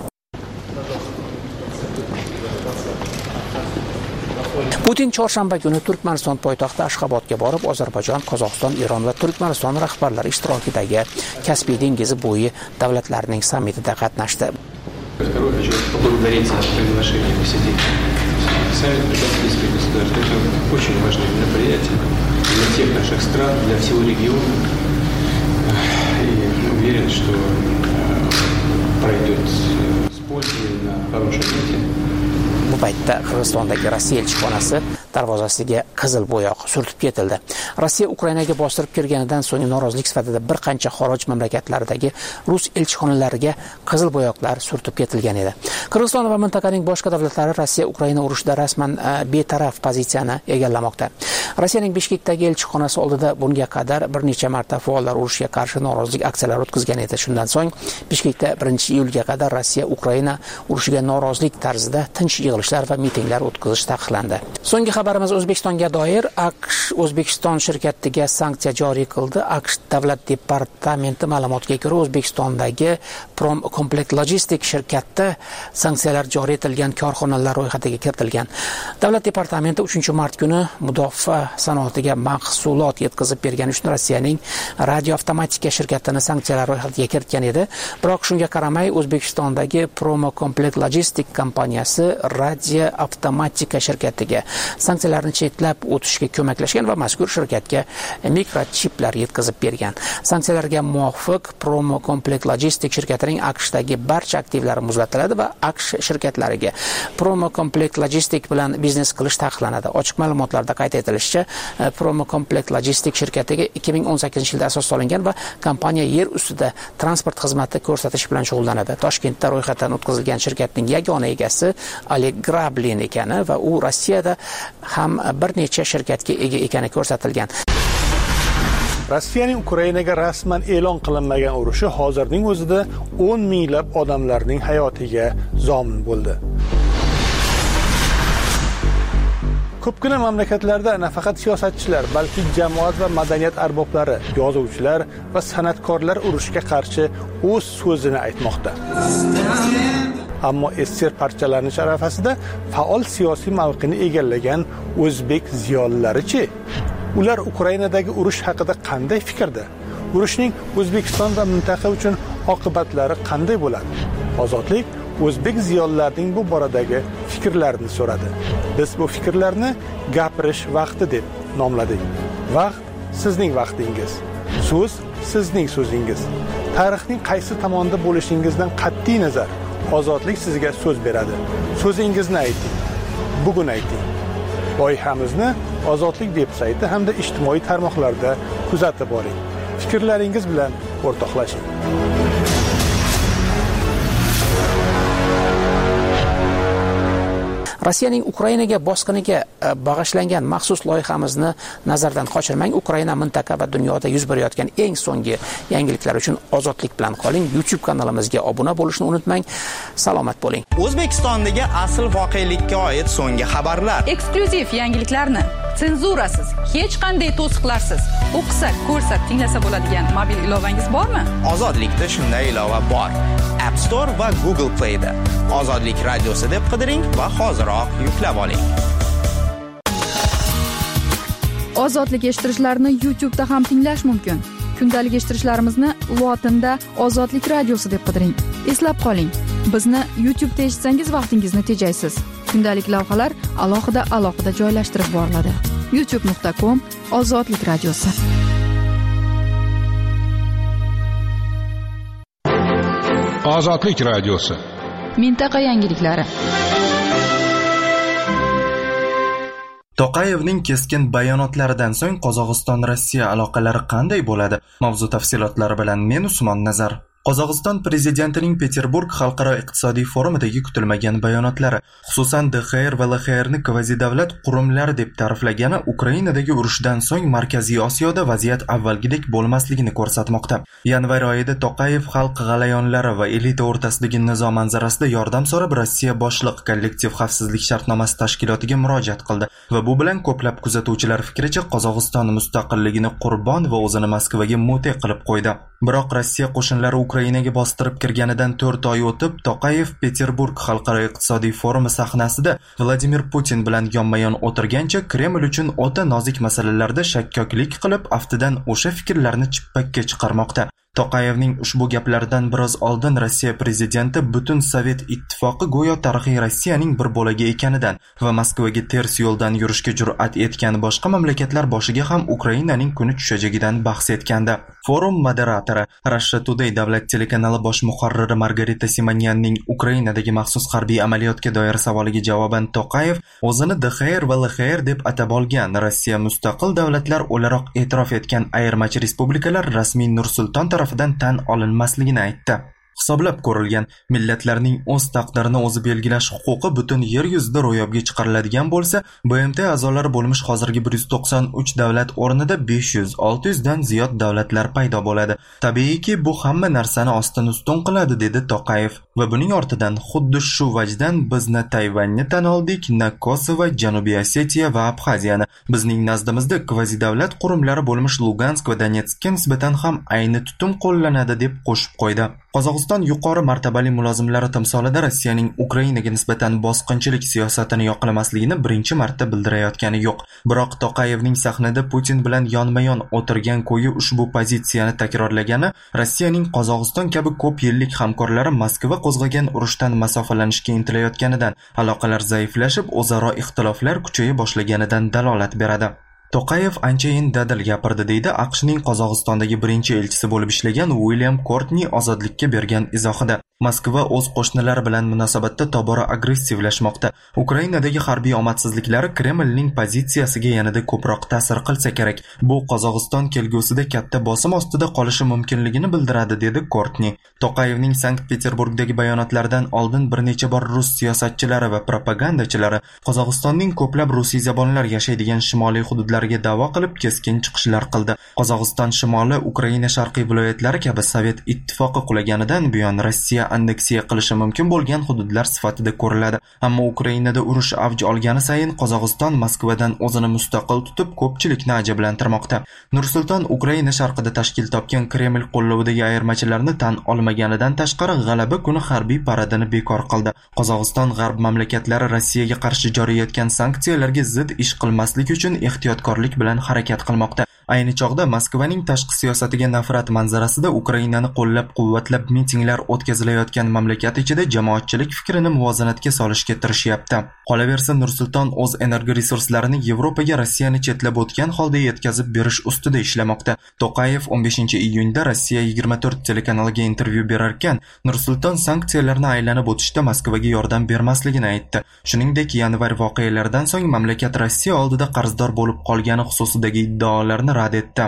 Putin chorshanba kuni Turkmaniston poytaxti Ashxobodga borib, Ozarbayjon, Qozog'iston, Eron va Turkmaniston rahbarlari ishtirokidagi Kaspiy dengizi bo'yi davlatlarining sammitida qatnashdi. Второе, хочу поблагодарить за приглашение посетить саммит Каспийских государств. Это очень важное мероприятие для всех наших стран, для всего региона. И уверен, что пройдет с пользой на хорошей ноте. Bu paytda Qirg'izistondagi Rossiya elchixonasi darvozasiga qizil bo'yoq surtib ketildi. Rossiya Ukrainaga bostirib kirganidan so'ng norozilik sifatida bir qancha xorij mamlakatlaridagi rus elchixonalariga qizil bo'yoqlar surtib ketilgan edi. Qirg'iziston va mintaqaning boshqa davlatlari Rossiya Ukraina urushida rasman betaraf pozitsiyani egallamoqda. Rossiyaning Bishkekdagi elchixonasi oldida bunga qadar bir necha marta faollar urushga qarshi norozilik aksiyalari o'tkazgan edi. Shundan so'ng Bishkekda 1-iyulga qadar Rossiya Ukraina urushiga norozilik tarzida tinch yig'ilishlar va mitinglar o'tkazish taqiqlandi. So'nggi xabarimiz O'zbekistonga doir. AQSh O'zbekiston shirkatiga sanksiya joriy qildi. AQSh davlat departamenti ma'lumotiga ko'ra, O'zbekistondagi Prom Complete Logistics shirkati sanksiyalar joriy etilgan korxonalar ro'yxatiga kiritilgan. Davlat departamenti 3-mart kuni mudofaa sanoatiga mahsulot yetkazib bergani uchun Rossiyaning radioavtomatika shirkatini sanksiyalar ro'yxatiga kiritgan edi. Biroq shunga qaramay O'zbekistondagi Prom Complete Logistics kompaniyasi radioavtomatika shirkatiga sanksiyalarni chetlab o'tishga ko'maklashgan va mazkur shirkatga mikrochiplar yetkazib bergan. Sanksiyalarga muvofiq Prom Complete Logistics shirkatining AQShdagi barcha aktivlari muzlatiladi va AQSh shirkatlariga Prom Complete Logistics bilan biznes qilish taqiqlanadi. Ochiq ma'lumotlarda qayd etilishicha, Prom Complete Logistics shirkatiga 2018-yilda asos solingan va kompaniya yer ustida transport xizmati ko'rsatish bilan shug'ullanadi. Toshkentda ro'yxatdan o'tkazilgan shirkatning yagona egasi Oleg Grablin ekani va u Rossiyada ham bir necha shirkatga ega ekani ko'rsatilgan. Rossiyaning Ukrainaga rasman e'lon qilinmagan urushi hozirning o'zida 10 minglab odamlarning hayotiga zomin bo'ldi. Ko'pgina mamlakatlarda nafaqat siyosatchilar, balki jamoat va madaniyat arboblari, yozuvchilar va san'atkorlar urushga qarshi o'z so'zini aytmoqda. Ammo SSR parchalanish arafasida faol siyosiy mavqeni egallagan o'zbek ziyolilari-chi? Ular Ukrainadagi urush haqida qanday fikrda? Urushning O'zbekiston va mintaqa uchun oqibatlari qanday bo'ladi? Ozodlik o'zbek ziyolilarining bu boradagi fikrlarini so'radi. Biz bu fikrlarni gapirish vaqti deb nomladik. Vaqt sizning vaqtingiz. So'z sizning so'zingiz. Tarixning qaysi tomonda bo'lishingizdan qat'iy nazar ozodlik sizga so'z beradi. So'zingizni ayting. Bugun ayting. Loyihamizni Ozodlik veb-sayti hamda ijtimoiy tarmoqlarda kuzatib boring. Fikrlaringiz bilan o'rtoqlashing. Rossiyaning Ukrainaga bosqiniga bag'ishlangan maxsus loyihamizni nazardan qochirmang. Ukraina mintaqa va dunyoda yuz berayotgan eng so'nggi yangiliklar uchun ozodlik bilan qoling. YouTube kanalimizga obuna bo'lishni unutmang. Salomat bo'ling. O'zbekistondagi asl voqelikka oid so'nggi xabarlar. Eksklyuziv yangiliklarni senzurasiz, hech qanday to'siqlarsiz o'qisa, ko'rsa, tinglasa bo'ladigan mobil ilovangiz bormi? Ozodlikda shunday ilova bor. App Store va Google Play da Ozodlik radiosi deb qidiring va hoziroq yuklab oling. Ozodlik eshittirishlarni YouTube da ham tinglash mumkin. Kundalik eshittirishlarimizni lotinda Ozodlik radiosi deb qidiring. Eslab qoling, bizni YouTube da eshitsangiz vaqtingizni tejaysiz. Kundalik lavhalar alohida joylashtirib boriladi. youtube.com Ozodlik radiosi. Ozodlik radiosi. Mintaqa yangiliklari. Toqayevning keskin bayonotlaridan so'ng Qozog'iston-Rossiya aloqalari qanday bo'ladi? Mavzu tafsilotlari bilan men Usmon Nazar. Qozog'iston prezidentining Peterburg xalqaro iqtisodiy forumidagi kutilmagan bayonotlari, xususan DXR va LXRni kvazidavlat qurumlari deb ta'riflagani Ukrainadagi urushdan so'ng Markaziy Osiyoda vaziyat avvalgidek bo'lmasligini ko'rsatmoqda. Yanvar oyida Toqayev xalq g'alayonlari va elita o'rtasidagi nizo manzarasida yordam so'rab Rossiya boshliq kollektiv xavfsizlik shartnomasi tashkilotiga murojaat qildi va bu bilan ko'plab kuzatuvchilar fikricha Qozog'iston mustaqilligini qurbon va o'zini Moskvaga mute qilib qo'ydi. Biroq Rossiya qo'shinlari Ukrainaga bostirib kirganidan 4 oy o'tib, Toqayev Peterburg xalqaro iqtisodiy forumi sahnasida Vladimir Putin bilan yonma-yon o'tirgancha Kreml uchun o'ta nozik masalalarda shakkoklik qilib, aftidan o'sha fikrlarni chippakka chiqarmoqda. Toqayevning ushbu gaplaridan biroz oldin Rossiya prezidenti butun Sovet ittifoqi go'yo tarixiy Rossiyaning bir bo'lagi ekanidan va Moskvaga ters yo'ldan yurishga jur'at etgan boshqa mamlakatlar boshiga ham Ukrainaning kuni tushajagidan bahs etgandi. Forum moderatori, Russia Today davlat telekanali bosh muharriri Margarita Simonyanning Ukrainadagi maxsus harbiy amaliyotga doir savoliga javoban Toqayev o'zini DXR va LXR deb atab olgan Rossiya mustaqil davlatlar o'laroq e'tirof etgan ayirmachi respublikalar rasmiy Nur-Sulton tarafidan tan olinmasligini aytdi. Hisoblab ko'rilgan millatlarning o'z taqdirini o'zi belgilash huquqi butun yer yuzida ro'yobga chiqariladigan bo'lsa, BMT a'zolari bo'lmish hozirgi 193 davlat o'rnida 500-600 dan ziyod davlatlar paydo bo'ladi. Tabiiyki, bu hamma narsani ostin ustun qiladi, dedi Toqayev. Va buning ortidan xuddi shu vajdan bizni Tayvanni tan oldik, na Kosovo, Janubiy Osetiya va Abxaziyani. Bizning nazdimizda kvazidavlat qurumlari bo'lmish Lugansk va Donetskka nisbatan ham ayni tutum qo'llanadi, deb qo'shib qo'ydi. Qozog'iston yuqori martabali mulozimlari timsolida Rossiyaning Ukrainaga nisbatan bosqinchilik siyosatini yoqlamasligini birinchi marta bildirayotgani yo'q. Biroq Toqayevning sahnada Putin bilan yonma-yon o'tirgan ko'yi ushbu pozitsiyani takrorlagani Rossiyaning Qozog'iston kabi ko'p yillik hamkorlari Moskva qo'zg'agan urushdan masofalanishga intilayotganidan, aloqalar zaiflashib, o'zaro ixtiloflar kuchaya boshlaganidan dalolat beradi. Toqayev anchayin dadil gapirdi, deydi AQShning Qozog'istondagi birinchi elchisi bo'lib ishlagan William Courtney Ozodlikka bergan izohida. Moskva o'z qo'shnilari bilan munosabatda tobora agressivlashmoqda. Ukrainadagi harbiy omadsizliklari Kremlning pozitsiyasiga yanada ko'proq ta'sir qilsa kerak. Bu Qozog'iston kelgusida katta bosim ostida qolishi mumkinligini bildiradi, dedi Courtney. Toqayevning Sankt-Peterburgdagi bayonotlaridan oldin bir necha bor rus siyosatchilari va propagandachilari Qozog'istonning ko'plab rusiyzabonlar yashaydigan shimoliy hududlariga da'vo qilib keskin chiqishlar qildi. Qozog'iston shimoli, Ukraina sharqiy viloyatlari kabi Sovet ittifoqi qulaganidan buyon Rossiya anneksiya qilishi mumkin bo'lgan hududlar sifatida ko'riladi. Ammo Ukrainada urush avj olgani sayin Qozog'iston Moskvadan o'zini mustaqil tutib, ko'pchilikni ajablantirmoqda. Nur-Sulton Ukraina sharqida tashkil topgan Kreml qo'llovidagi ayirmachilarni tan olmaganidan tashqari g'alaba kuni harbiy paradini bekor qildi. Qozog'iston g'arb mamlakatlari Rossiyaga qarshi joriy etgan sanksiyalarga zid ish qilmaslik uchun ehtiyotkorlik bilan harakat qilmoqda. Ayni chog'da Moskvaning tashqi siyosatiga nafrat manzarasida Ukrainani qo'llab-quvvatlab mitinglar o'tkazilayotgan mamlakat ichida jamoatchilik fikrini muvozanatga solishga tirishyapti. Qolaversa, Nur-Sulton o'z energo resurslarini Yevropaga Rossiyani chetlab o'tgan holda yetkazib berish ustida ishlamoqda. Toqayev 15-iyunda Rossiya 24 telekanaliga intervyu berarkan, Nur-Sulton sanksiyalarni aylanib o'tishda Moskvaga yordam bermasligini aytdi. Shuningdek, yanvar voqealaridan so'ng mamlakat Rossiya oldida qarzdor bo'lib qolgani xususidagi iddaolarni rad etdi.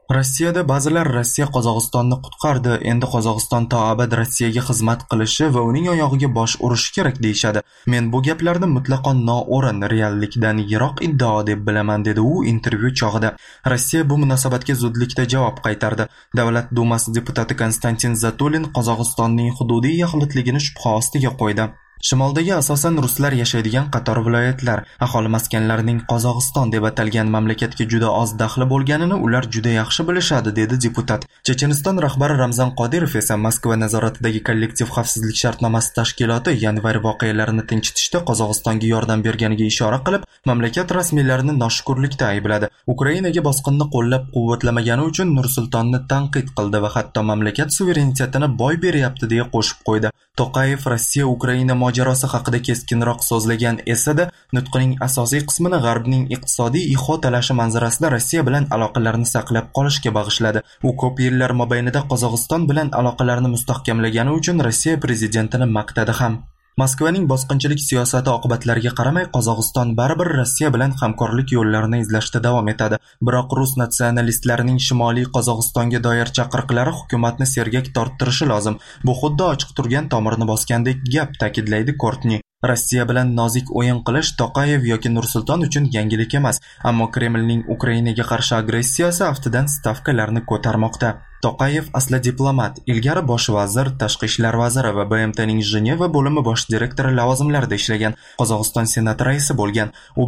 Rossiyada ba'zilar Rossiya Qozog'istonni qutqardi, endi Qozog'iston to abad Rossiyaga xizmat qilishi va uning oyog'iga bosh urishi kerak deyshadi. Men bu gaplarni mutlaqo noo'rin, reallikdan yiroq iddao deb bilaman, dedi u intervyu chog'ida. Rossiya bu munosabatga zudlikda javob qaytardi. Davlat dumasi deputati Konstantin Zatulin Qozog'istonning hududiy yaxlitligini shubha ostiga qo'ydi. Shimoldagi asosan ruslar yashaydigan qator viloyatlar, aholi maskanlarining Qozog'iston deb atalgan mamlakatga juda oz daxli bo'lganini ular juda yaxshi bilishadi, dedi deputat. Checheniston rahbari Ramzan Qodirov esa Moskva nazoratidagi kollektiv xavfsizlik shartnomasi tashkiloti yanvar voqealarini tinchitishda Qozog'istonga yordam berganiga ishora qilib, mamlakat rasmiylarini noshukrlikda aybladi. Ukrainaga bosqinni qo'llab-quvvatlamagani uchun Nur-Sultonni tanqid qildi va hatto mamlakat suverenitetini boy beryapti deya qo'shib qo'ydi. Toqayev Rossiya Ukraina mojarosi haqida keskinroq so'zlagan esa-da, nutqining asosiy qismini G'arbning iqtisodiy ihotalashi manzarasida Rossiya bilan aloqalarni saqlab qolishga bag'ishladi. U ko'p yillar mobaynida Qozog'iston bilan aloqalarni mustahkamlagani uchun Rossiya prezidentini maqtadi ham. Moskvaning bosqinchilik siyosati oqibatlariga qaramay Qozog'iston baribir Rossiya bilan hamkorlik yo'llarini izlashda davom etadi. Biroq rus natsionalistlarining Shimoliy Qozog'istonga doir chaqiriqlari hukumatni sergak torttirishi lozim. Bu xuddi ochiq turgan tomirni bosgandek gap, ta'kidlaydi Kortni. Rossiya bilan nozik o'yin qilish Toqayev yoki Nur-Sulton uchun yangilik emas, ammo Kremlning Ukrainaga qarshi agressiyasi aftidan stavkalarni ko'tarmoqda. Toqayev asli diplomat, ilgari bosh vazir, tashqi ishlar vaziri va BMTning Jeneva bo'limi bosh direktori lavozimlarida ishlagan. Qozog'iston senati raisi bo'lgan. U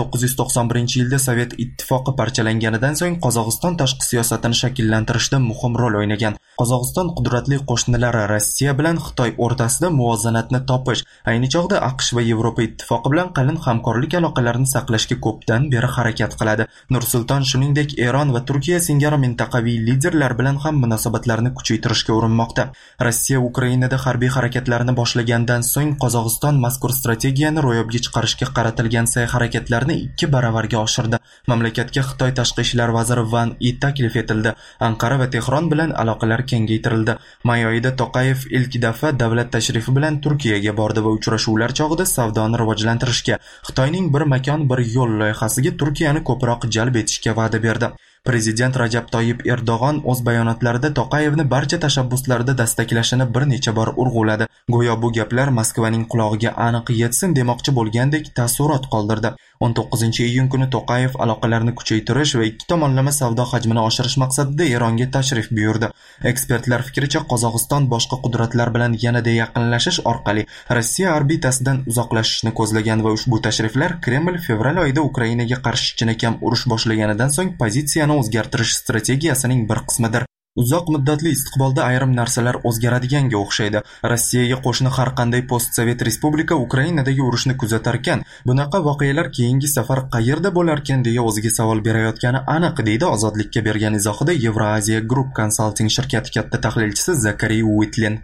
1991-yilda Sovet ittifoqi parchalanganidan so'ng Qozog'iston tashqi siyosatini shakllantirishda muhim rol o'ynagan. Qozog'iston qudratli qo'shnilari Rossiya bilan Xitoy o'rtasida muvozanatni topish, ayni chog'da AQSh va Yevropa ittifoqi bilan qalin hamkorlik aloqalarini saqlashga ko'pdan beri harakat qiladi. Nur-Sulton shuningdek Eron va Turkiya singari mintaqaviy liderlar bilan ham munosabatlarni kuchaytirishga urinmoqda. Rossiya Ukrainada harbiy harakatlarni boshlagandan so'ng Qozog'iston mazkur strategiyani ro'yobga chiqarishga qaratilgan sa'y-harakatlarni 2 baravarga oshirdi. Mamlakatga Xitoy tashqi ishlar vaziri Van Yi taklif etildi. Anqara va Tehron bilan aloqalar kengaytirildi. May oyida Toqayev ilk daf'a davlat tashrifi bilan Turkiyaga bordi va uchrashuvlar chog'ida savdoni rivojlantirishga, Xitoyning bir makon bir yo'l loyihasiga Turkiyani ko'proq jalb etishga va'da berdi. Prezident Rajab Toyyib Erdo'g'on o'z bayonotlarida Toqayevni barcha tashabbuslarda dastaklashini bir necha bor urg'uladi. Go'yo bu gaplar Moskvaning qulog'iga aniq yetsin demoqchi bo'lgandek taassurot qoldirdi. 19-iyun kuni Toqayev aloqalarni kuchaytirish va ikki tomonlama savdo hajmini oshirish maqsadida Eronga tashrif buyurdi. Ekspertlar fikricha, Qozog'iston boshqa qudratlar bilan yanada yaqinlashish orqali Rossiya orbitasidan uzoqlashishni ko'zlagan va ushbu tashriflar Kreml fevral oyida Ukrainaga qarshi chinakam urush boshlaganidan so'ng pozitsiyani o'zgartirish strategiyasining bir qismidir. Uzoq muddatli istiqbolda ayrim narsalar o'zgaradiganga o'xshaydi. Rossiyaga qo'shni har qanday postsovet respublika Ukrainadagi urushni kuzatarkan, bunaqa voqealar keyingi safar qayerda bo'larkan deya o'ziga savol berayotgani aniq, deydi Ozodlikka bergan izohida Евразия Group Consulting shirkati katta tahlilchisi Zakariy Uitlin.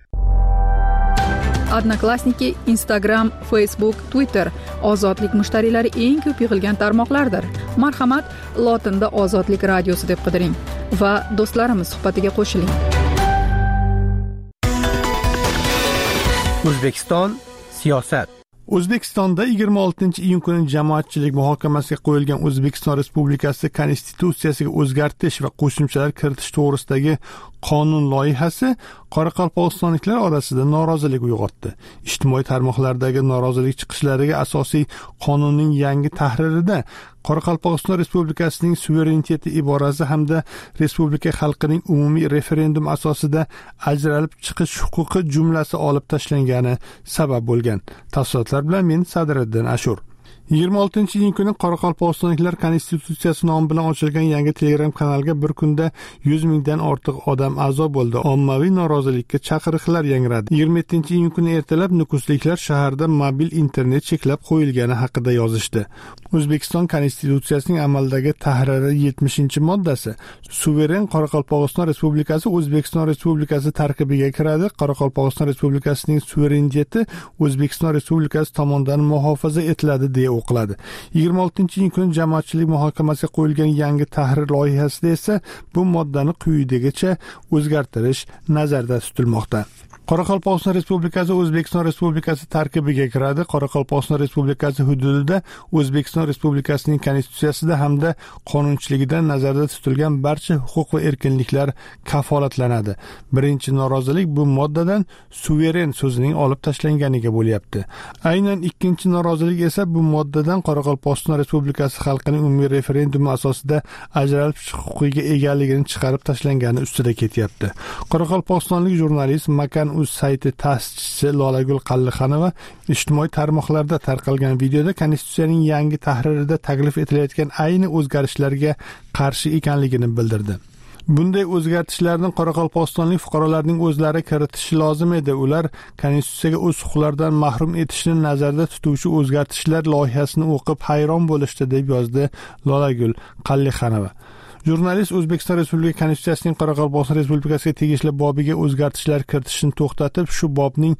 Odnoklassniki, Instagram, Facebook, Twitter ozodlik mushtariylari eng ko'p yig'ilgan tarmoqlardir. Marhamat, lotinda Ozodlik radiosi deb qidiring va do'stlarimiz suhbatiga qo'shiling. O'zbekiston siyosat. O'zbekistonda 26-iyun kuni jamoatchilik muhokamasiga qo'yilgan O'zbekiston Respublikasi Konstitutsiyasiga o'zgartish va qo'shimchalar kiritish to'g'risidagi qonun loyihasi qoraqalpog'istonliklar orasida norozilik uyg'otdi. Ijtimoiy tarmoqlardagi norozilik chiqishlariga asosiy qonunning yangi tahririda Qoraqalpog'iston Respublikasining suvereniteti iborasi hamda respublika xalqining umumiy referendum asosida ajralib chiqish huquqi jumlasi olib tashlangani sabab bo'lgan. Tafsilotlar bilan men Sadriddin Ashur. 26-iyun kuni Qoraqalpog'istonliklar Konstitutsiyasi nomi bilan ochilgan yangi Telegram kanalga bir kunda 100 mingdan ortiq odam a'zo bo'ldi. Ommaviy norozilikka chaqiriqlar yangradi. 27-iyun kuni ertalab nukusliklar shaharda mobil internet cheklab qo'yilgani haqida yozishdi. O'zbekiston Konstitutsiyasining amaldagi tahriri 70-moddasi suveren Qoraqalpog'iston Respublikasi O'zbekiston Respublikasi tarkibiga kiradi. Qoraqalpog'iston Respublikasining suvereniteti O'zbekiston Respublikasi tomonidan muhofaza etiladi deya o'qiladi. 26-iyun kuni jamoatchilik muhokamasiga qo'yilgan yangi tahrir loyihasida esa bu moddani quyidagicha o'zgartirish nazarda tutilmoqda. Qoraqalpog'iston Respublikasi O'zbekiston Respublikasi tarkibiga kiradi. Qoraqalpog'iston Respublikasi hududida O'zbekiston Respublikasining konstitutsiyasida hamda qonunchiligida nazarda tutilgan barcha huquq va erkinliklar kafolatlanadi. Birinchi norozilik bu moddadan suveren so'zining olib tashlanganiga bo'lyapti. Aynan ikkinchi norozilik esa bu moddadan Qoraqalpog'iston Respublikasi xalqining umumiy referendumi asosida ajralish huquqiga egaligini chiqarib tashlangani ustida ketyapti. Qoraqalpog'istonlik jurnalist Makan.uz sayti ta'sischisi Lolagul Qallixonova ijtimoiy tarmoqlarda tarqalgan videoda konstitutsiyaning yangi tahririda taklif etilayotgan ayni o'zgarishlarga qarshi ekanligini bildirdi. Bunday o'zgartishlarni Qoraqalpog'istonlik fuqarolarning o'zlari kiritishi lozim edi. Ular konstitutsiyaga o'z huquqlaridan mahrum etishni nazarda tutuvchi o'zgartishlar loyihasini o'qib hayron bo'lishdi, deb yozdi Lolagul Qallixonova. Jurnalist O'zbekiston Respublikasi Konstitutsiyasining Qoraqalpog'iston Respublikasiga tegishli bobiga o'zgartishlar kiritishni to'xtatib, shu bobning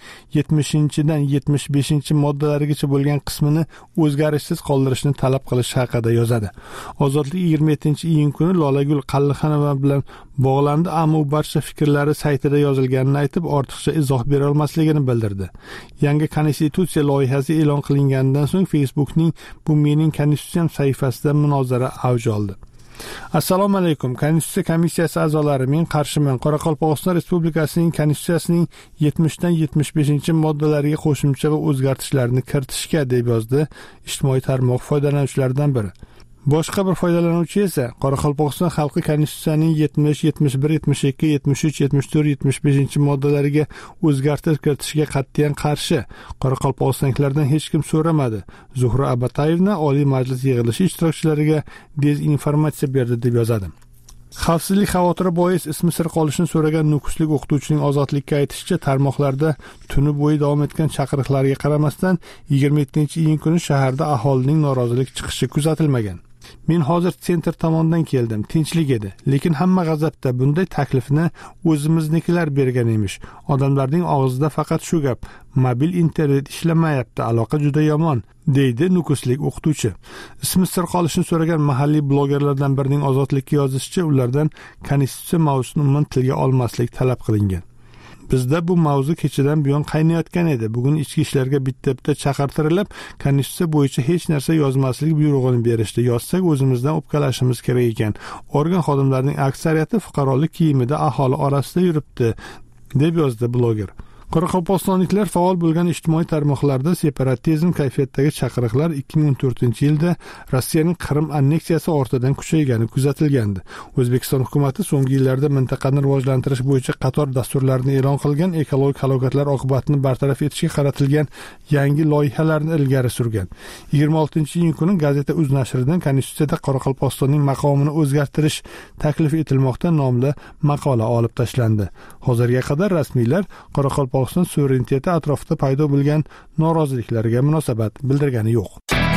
70-dan 75-moddalarigacha bo'lgan qismini o'zgarishsiz qoldirishni talab qilish haqida yozadi. Ozodlik 27-iyun kuni Lolagul Qallixonova bilan bog'landi, ammo u barcha fikrlari saytida yozilganini aytib, ortiqcha izoh bera olmasligini bildirdi. Yangi konstitutsiya loyihasi e'lon qilinganidan so'ng Facebookning "Bu mening konstitutsiyam" sahifasida munozara avj oldi. Assalomu alaykum. Konstitutsiya komissiyasi a'zolari, men qarshiman. Qoraqalpog'iston Respublikasining konstitutsiyasining 70dan 75-moddalariga qo'shimcha va o'zgartishlarni kiritishga, deb yozdi ijtimoiy tarmoq foydalanuvchilaridan biri. Boshqa bir foydalanuvchi esa Qoraqalpog'iston xalqi konstitutsiyaning 70, 71, 72, 73, 74, 75-moddalariga o'zgartirish kiritishga qat'iyan qarshi. Qoraqalpog'istonliklardan hech kim so'ramadi. Zuhra Abatayevna Oliy Majlis yig'ilishi ishtirokchilariga dezinformatsiya berdi, deb yozadi. Xavfsizlik xavotiri bois ismi sir qolishini so'ragan nukuslik o'qituvchining Ozodlikka aytishicha, tarmoqlarda tuni bo'yi davom etgan chaqiriqlarga qaramasdan 27-iyun kuni shaharda aholining norozilik chiqishi kuzatilmagan. Men hozir sentr tomondan keldim, tinchlik edi, lekin hamma g'azabda. Bunday taklifni o'zimiznikilar bergan emish. Odamlarning og'zida faqat shu gap: mobil internet ishlamayapti, aloqa juda yomon, deydi nukuslik o'qituvchi. Ismi sir qolishini so'ragan mahalliy blogerlardan birining Ozodlikka yozishicha, ulardan konstitutsiya mavzusini umuman tilga olmaslik talab qilingan. Bizda bu mavzu kechadan buyon qaynayotgan edi. Bugun ichki ishlarga bitta chaqirtirilib, konstitutsiya bo'yicha hech narsa yozmaslik buyrug'ini berishdi. Yozsak o'zimizdan o'pkalashimiz kerak ekan. Organ xodimlarining aksariyati fuqarolik kiyimida aholi orasida yuribdi, deb yozdi bloger. Qoraqalpog'istonliklar faol bo'lgan ijtimoiy tarmoqlarda separatizm kayfiyatidagi chaqiriqlar 2014-yilda Rossiyaning Qrim anneksiyasi ortidan kuchaygani kuzatilgandi. O'zbekiston hukumatı so'nggi yillarda mintaqani rivojlantirish bo'yicha qator dasturlarni e'lon qilgan, ekologik halokatlar oqibatini bartaraf etishga qaratilgan yangi loyihalarni ilgari surgan. 26-iyun kuni gazeta Uz nashridan konstitutsiyada Qoraqalpog'istonning maqomini o'zgartirish taklif etilmoqda nomli maqola olib tashlandi. Hozirga qadar rasmiylar Qoraqalpog'iston suvereniteti atrofida paydo bo'lgan noroziliklarga munosabat bildirgani yo'q.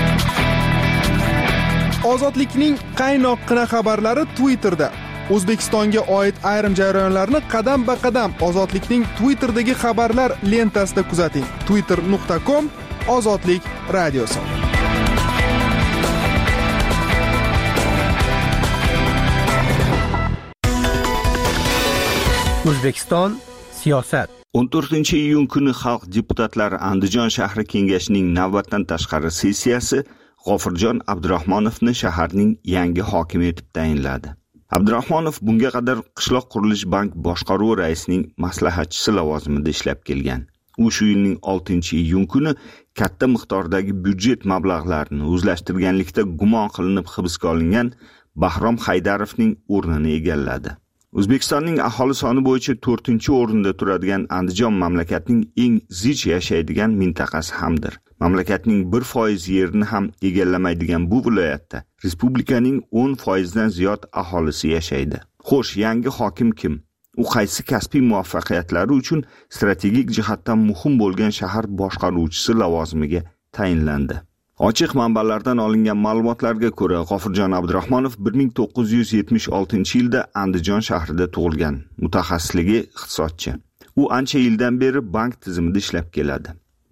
Ozodlikning qaynoqqina xabarlari Twitterda. O'zbekistonga oid ayrim jarayonlarni qadam-ba-qadam Ozodlikning Twitterdagi xabarlar lentasida kuzating. twitter.com Ozodlik radiosi. O'zbekiston siyosat. 14-iyun kuni Xalq deputatlari Andijon shahri kengashining navbatdan tashqari sessiyasi G'ofirjon Abdurahmonovni shaharning yangi hokimi etib tayinladi. Abdurahmonov bunga qadar Qishloq qurilish bank boshqaruvi raisining maslahatchisi lavozimida ishlab kelgan. U shu yilning 6-iyun kuni katta miqdordagi byudjet mablag'larini o'zlashtirganlikda gumon qilinib hibsga olingan Bahrom Haydarovning o'rnini egalladi. O'zbekistonning aholi soni bo'yicha 4-o'rinda turadigan Andijon mamlakatning eng zich yashaydigan mintaqasi hamdir. Mamlakatning 1% yerini ham egallamaydigan bu viloyatda respublikaning 10% dan ziyod aholisi yashaydi. Xo'sh, yangi hokim kim? U qaysi kasbiy muvaffaqiyatlari uchun strategik jihatdan muhim bo'lgan shahar boshqaruvchisi lavozimiga tayinlandi? Ochiq manbalardan olingan ma'lumotlarga ko'ra, G'ofirjon Abdurahmonov 1976-yilda Andijon shahrida tug'ilgan. Mutaxassisligi iqtisodchi. U ancha yildan beri bank tizimida ishlab keladi.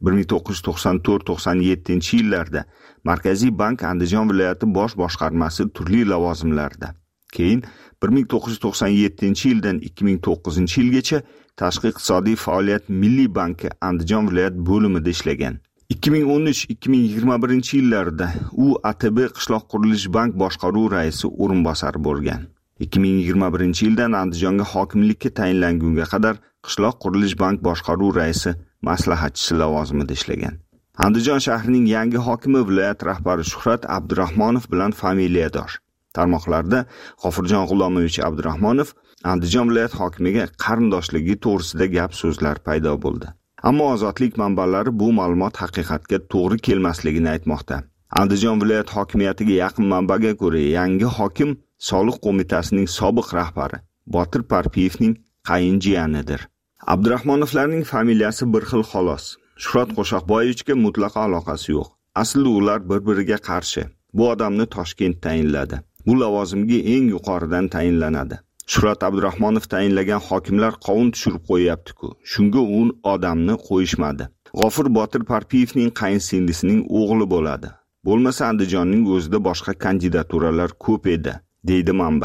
1994-97-yillarda Markaziy bank Andijon viloyati bosh boshqarmasi turli lavozimlarda. Keyin 1997-yildan 2009-yilgacha tashqi iqtisodiy faoliyat Milliy banki Andijon viloyat bo'limida ishlagan. 2013-2021 yillarda u ATB qishloq qurilish bank boshqaruv raisi o'rinbosari bo'lgan. 2021 yildan Andijonga hokimlikka tayinlangunga qadar qishloq qurilish bank boshqaruv raisi maslahatchisi lavozimida ishlagan. Andijon shahrining yangi hokimi viloyat rahbari Shuhrat Abdurahmonov bilan familiyadosh. Tarmoqlarda G'ofurjon G'ulomovich Abdurahmonov Andijon viloyat hokimiga qarindoshligi to'g'risida gap so'zlar paydo bo'ldi. Ammo Ozodlik manbalari bu ma'lumot haqiqatga to'g'ri kelmasligini aytmoqda. Andijon viloyat hokimiyatiga yaqin manbaga ko'ra, yangi hokim Soliq qo'mitasining sobiq rahbari Botir Parpiyevning qayinjiyanidir. Abdurahmonovlarning familiyasi bir xil xolos. Shuhrat Qo'shaqboyevichga mutlaqo aloqasi yo'q. Aslida ular bir-biriga qarshi. Bu odamni Toshkent tayinladi. Bu lavozimga eng yuqoridan tayinlanadi. Shuhrat Abdurahmonov tayinlagan hokimlar qovun tushirib qo'yapti-ku. Shunga u odamni qo'yishmadi. G'ofur Botir Parpiyevning qayinsingilisining o'g'li bo'ladi. Bo'lmasa Andijonning o'zida boshqa kandidaturalar ko'p edi, deydi manba.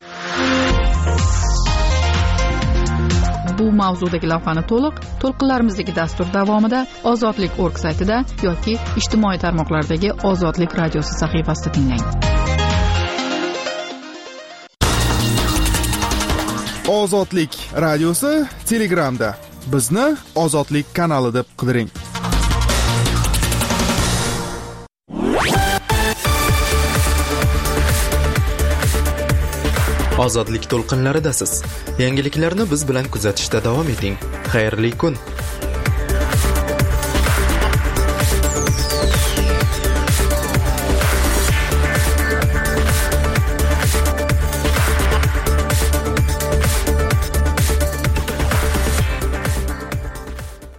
Bu mavzudagi lavhani to'lqinlarimizdagi dastur davomida Ozodlik.org saytida yoki ijtimoiy tarmoqlardagi Ozodlik radiosi sahifasida tinglang. Ozodlik radiosi Telegramda. Bizni Ozodlik kanali deb qidiring. Ozodlik to'lqinlaridasiz. Yangiliklarni biz bilan kuzatishda davom eting. Xayrli kun.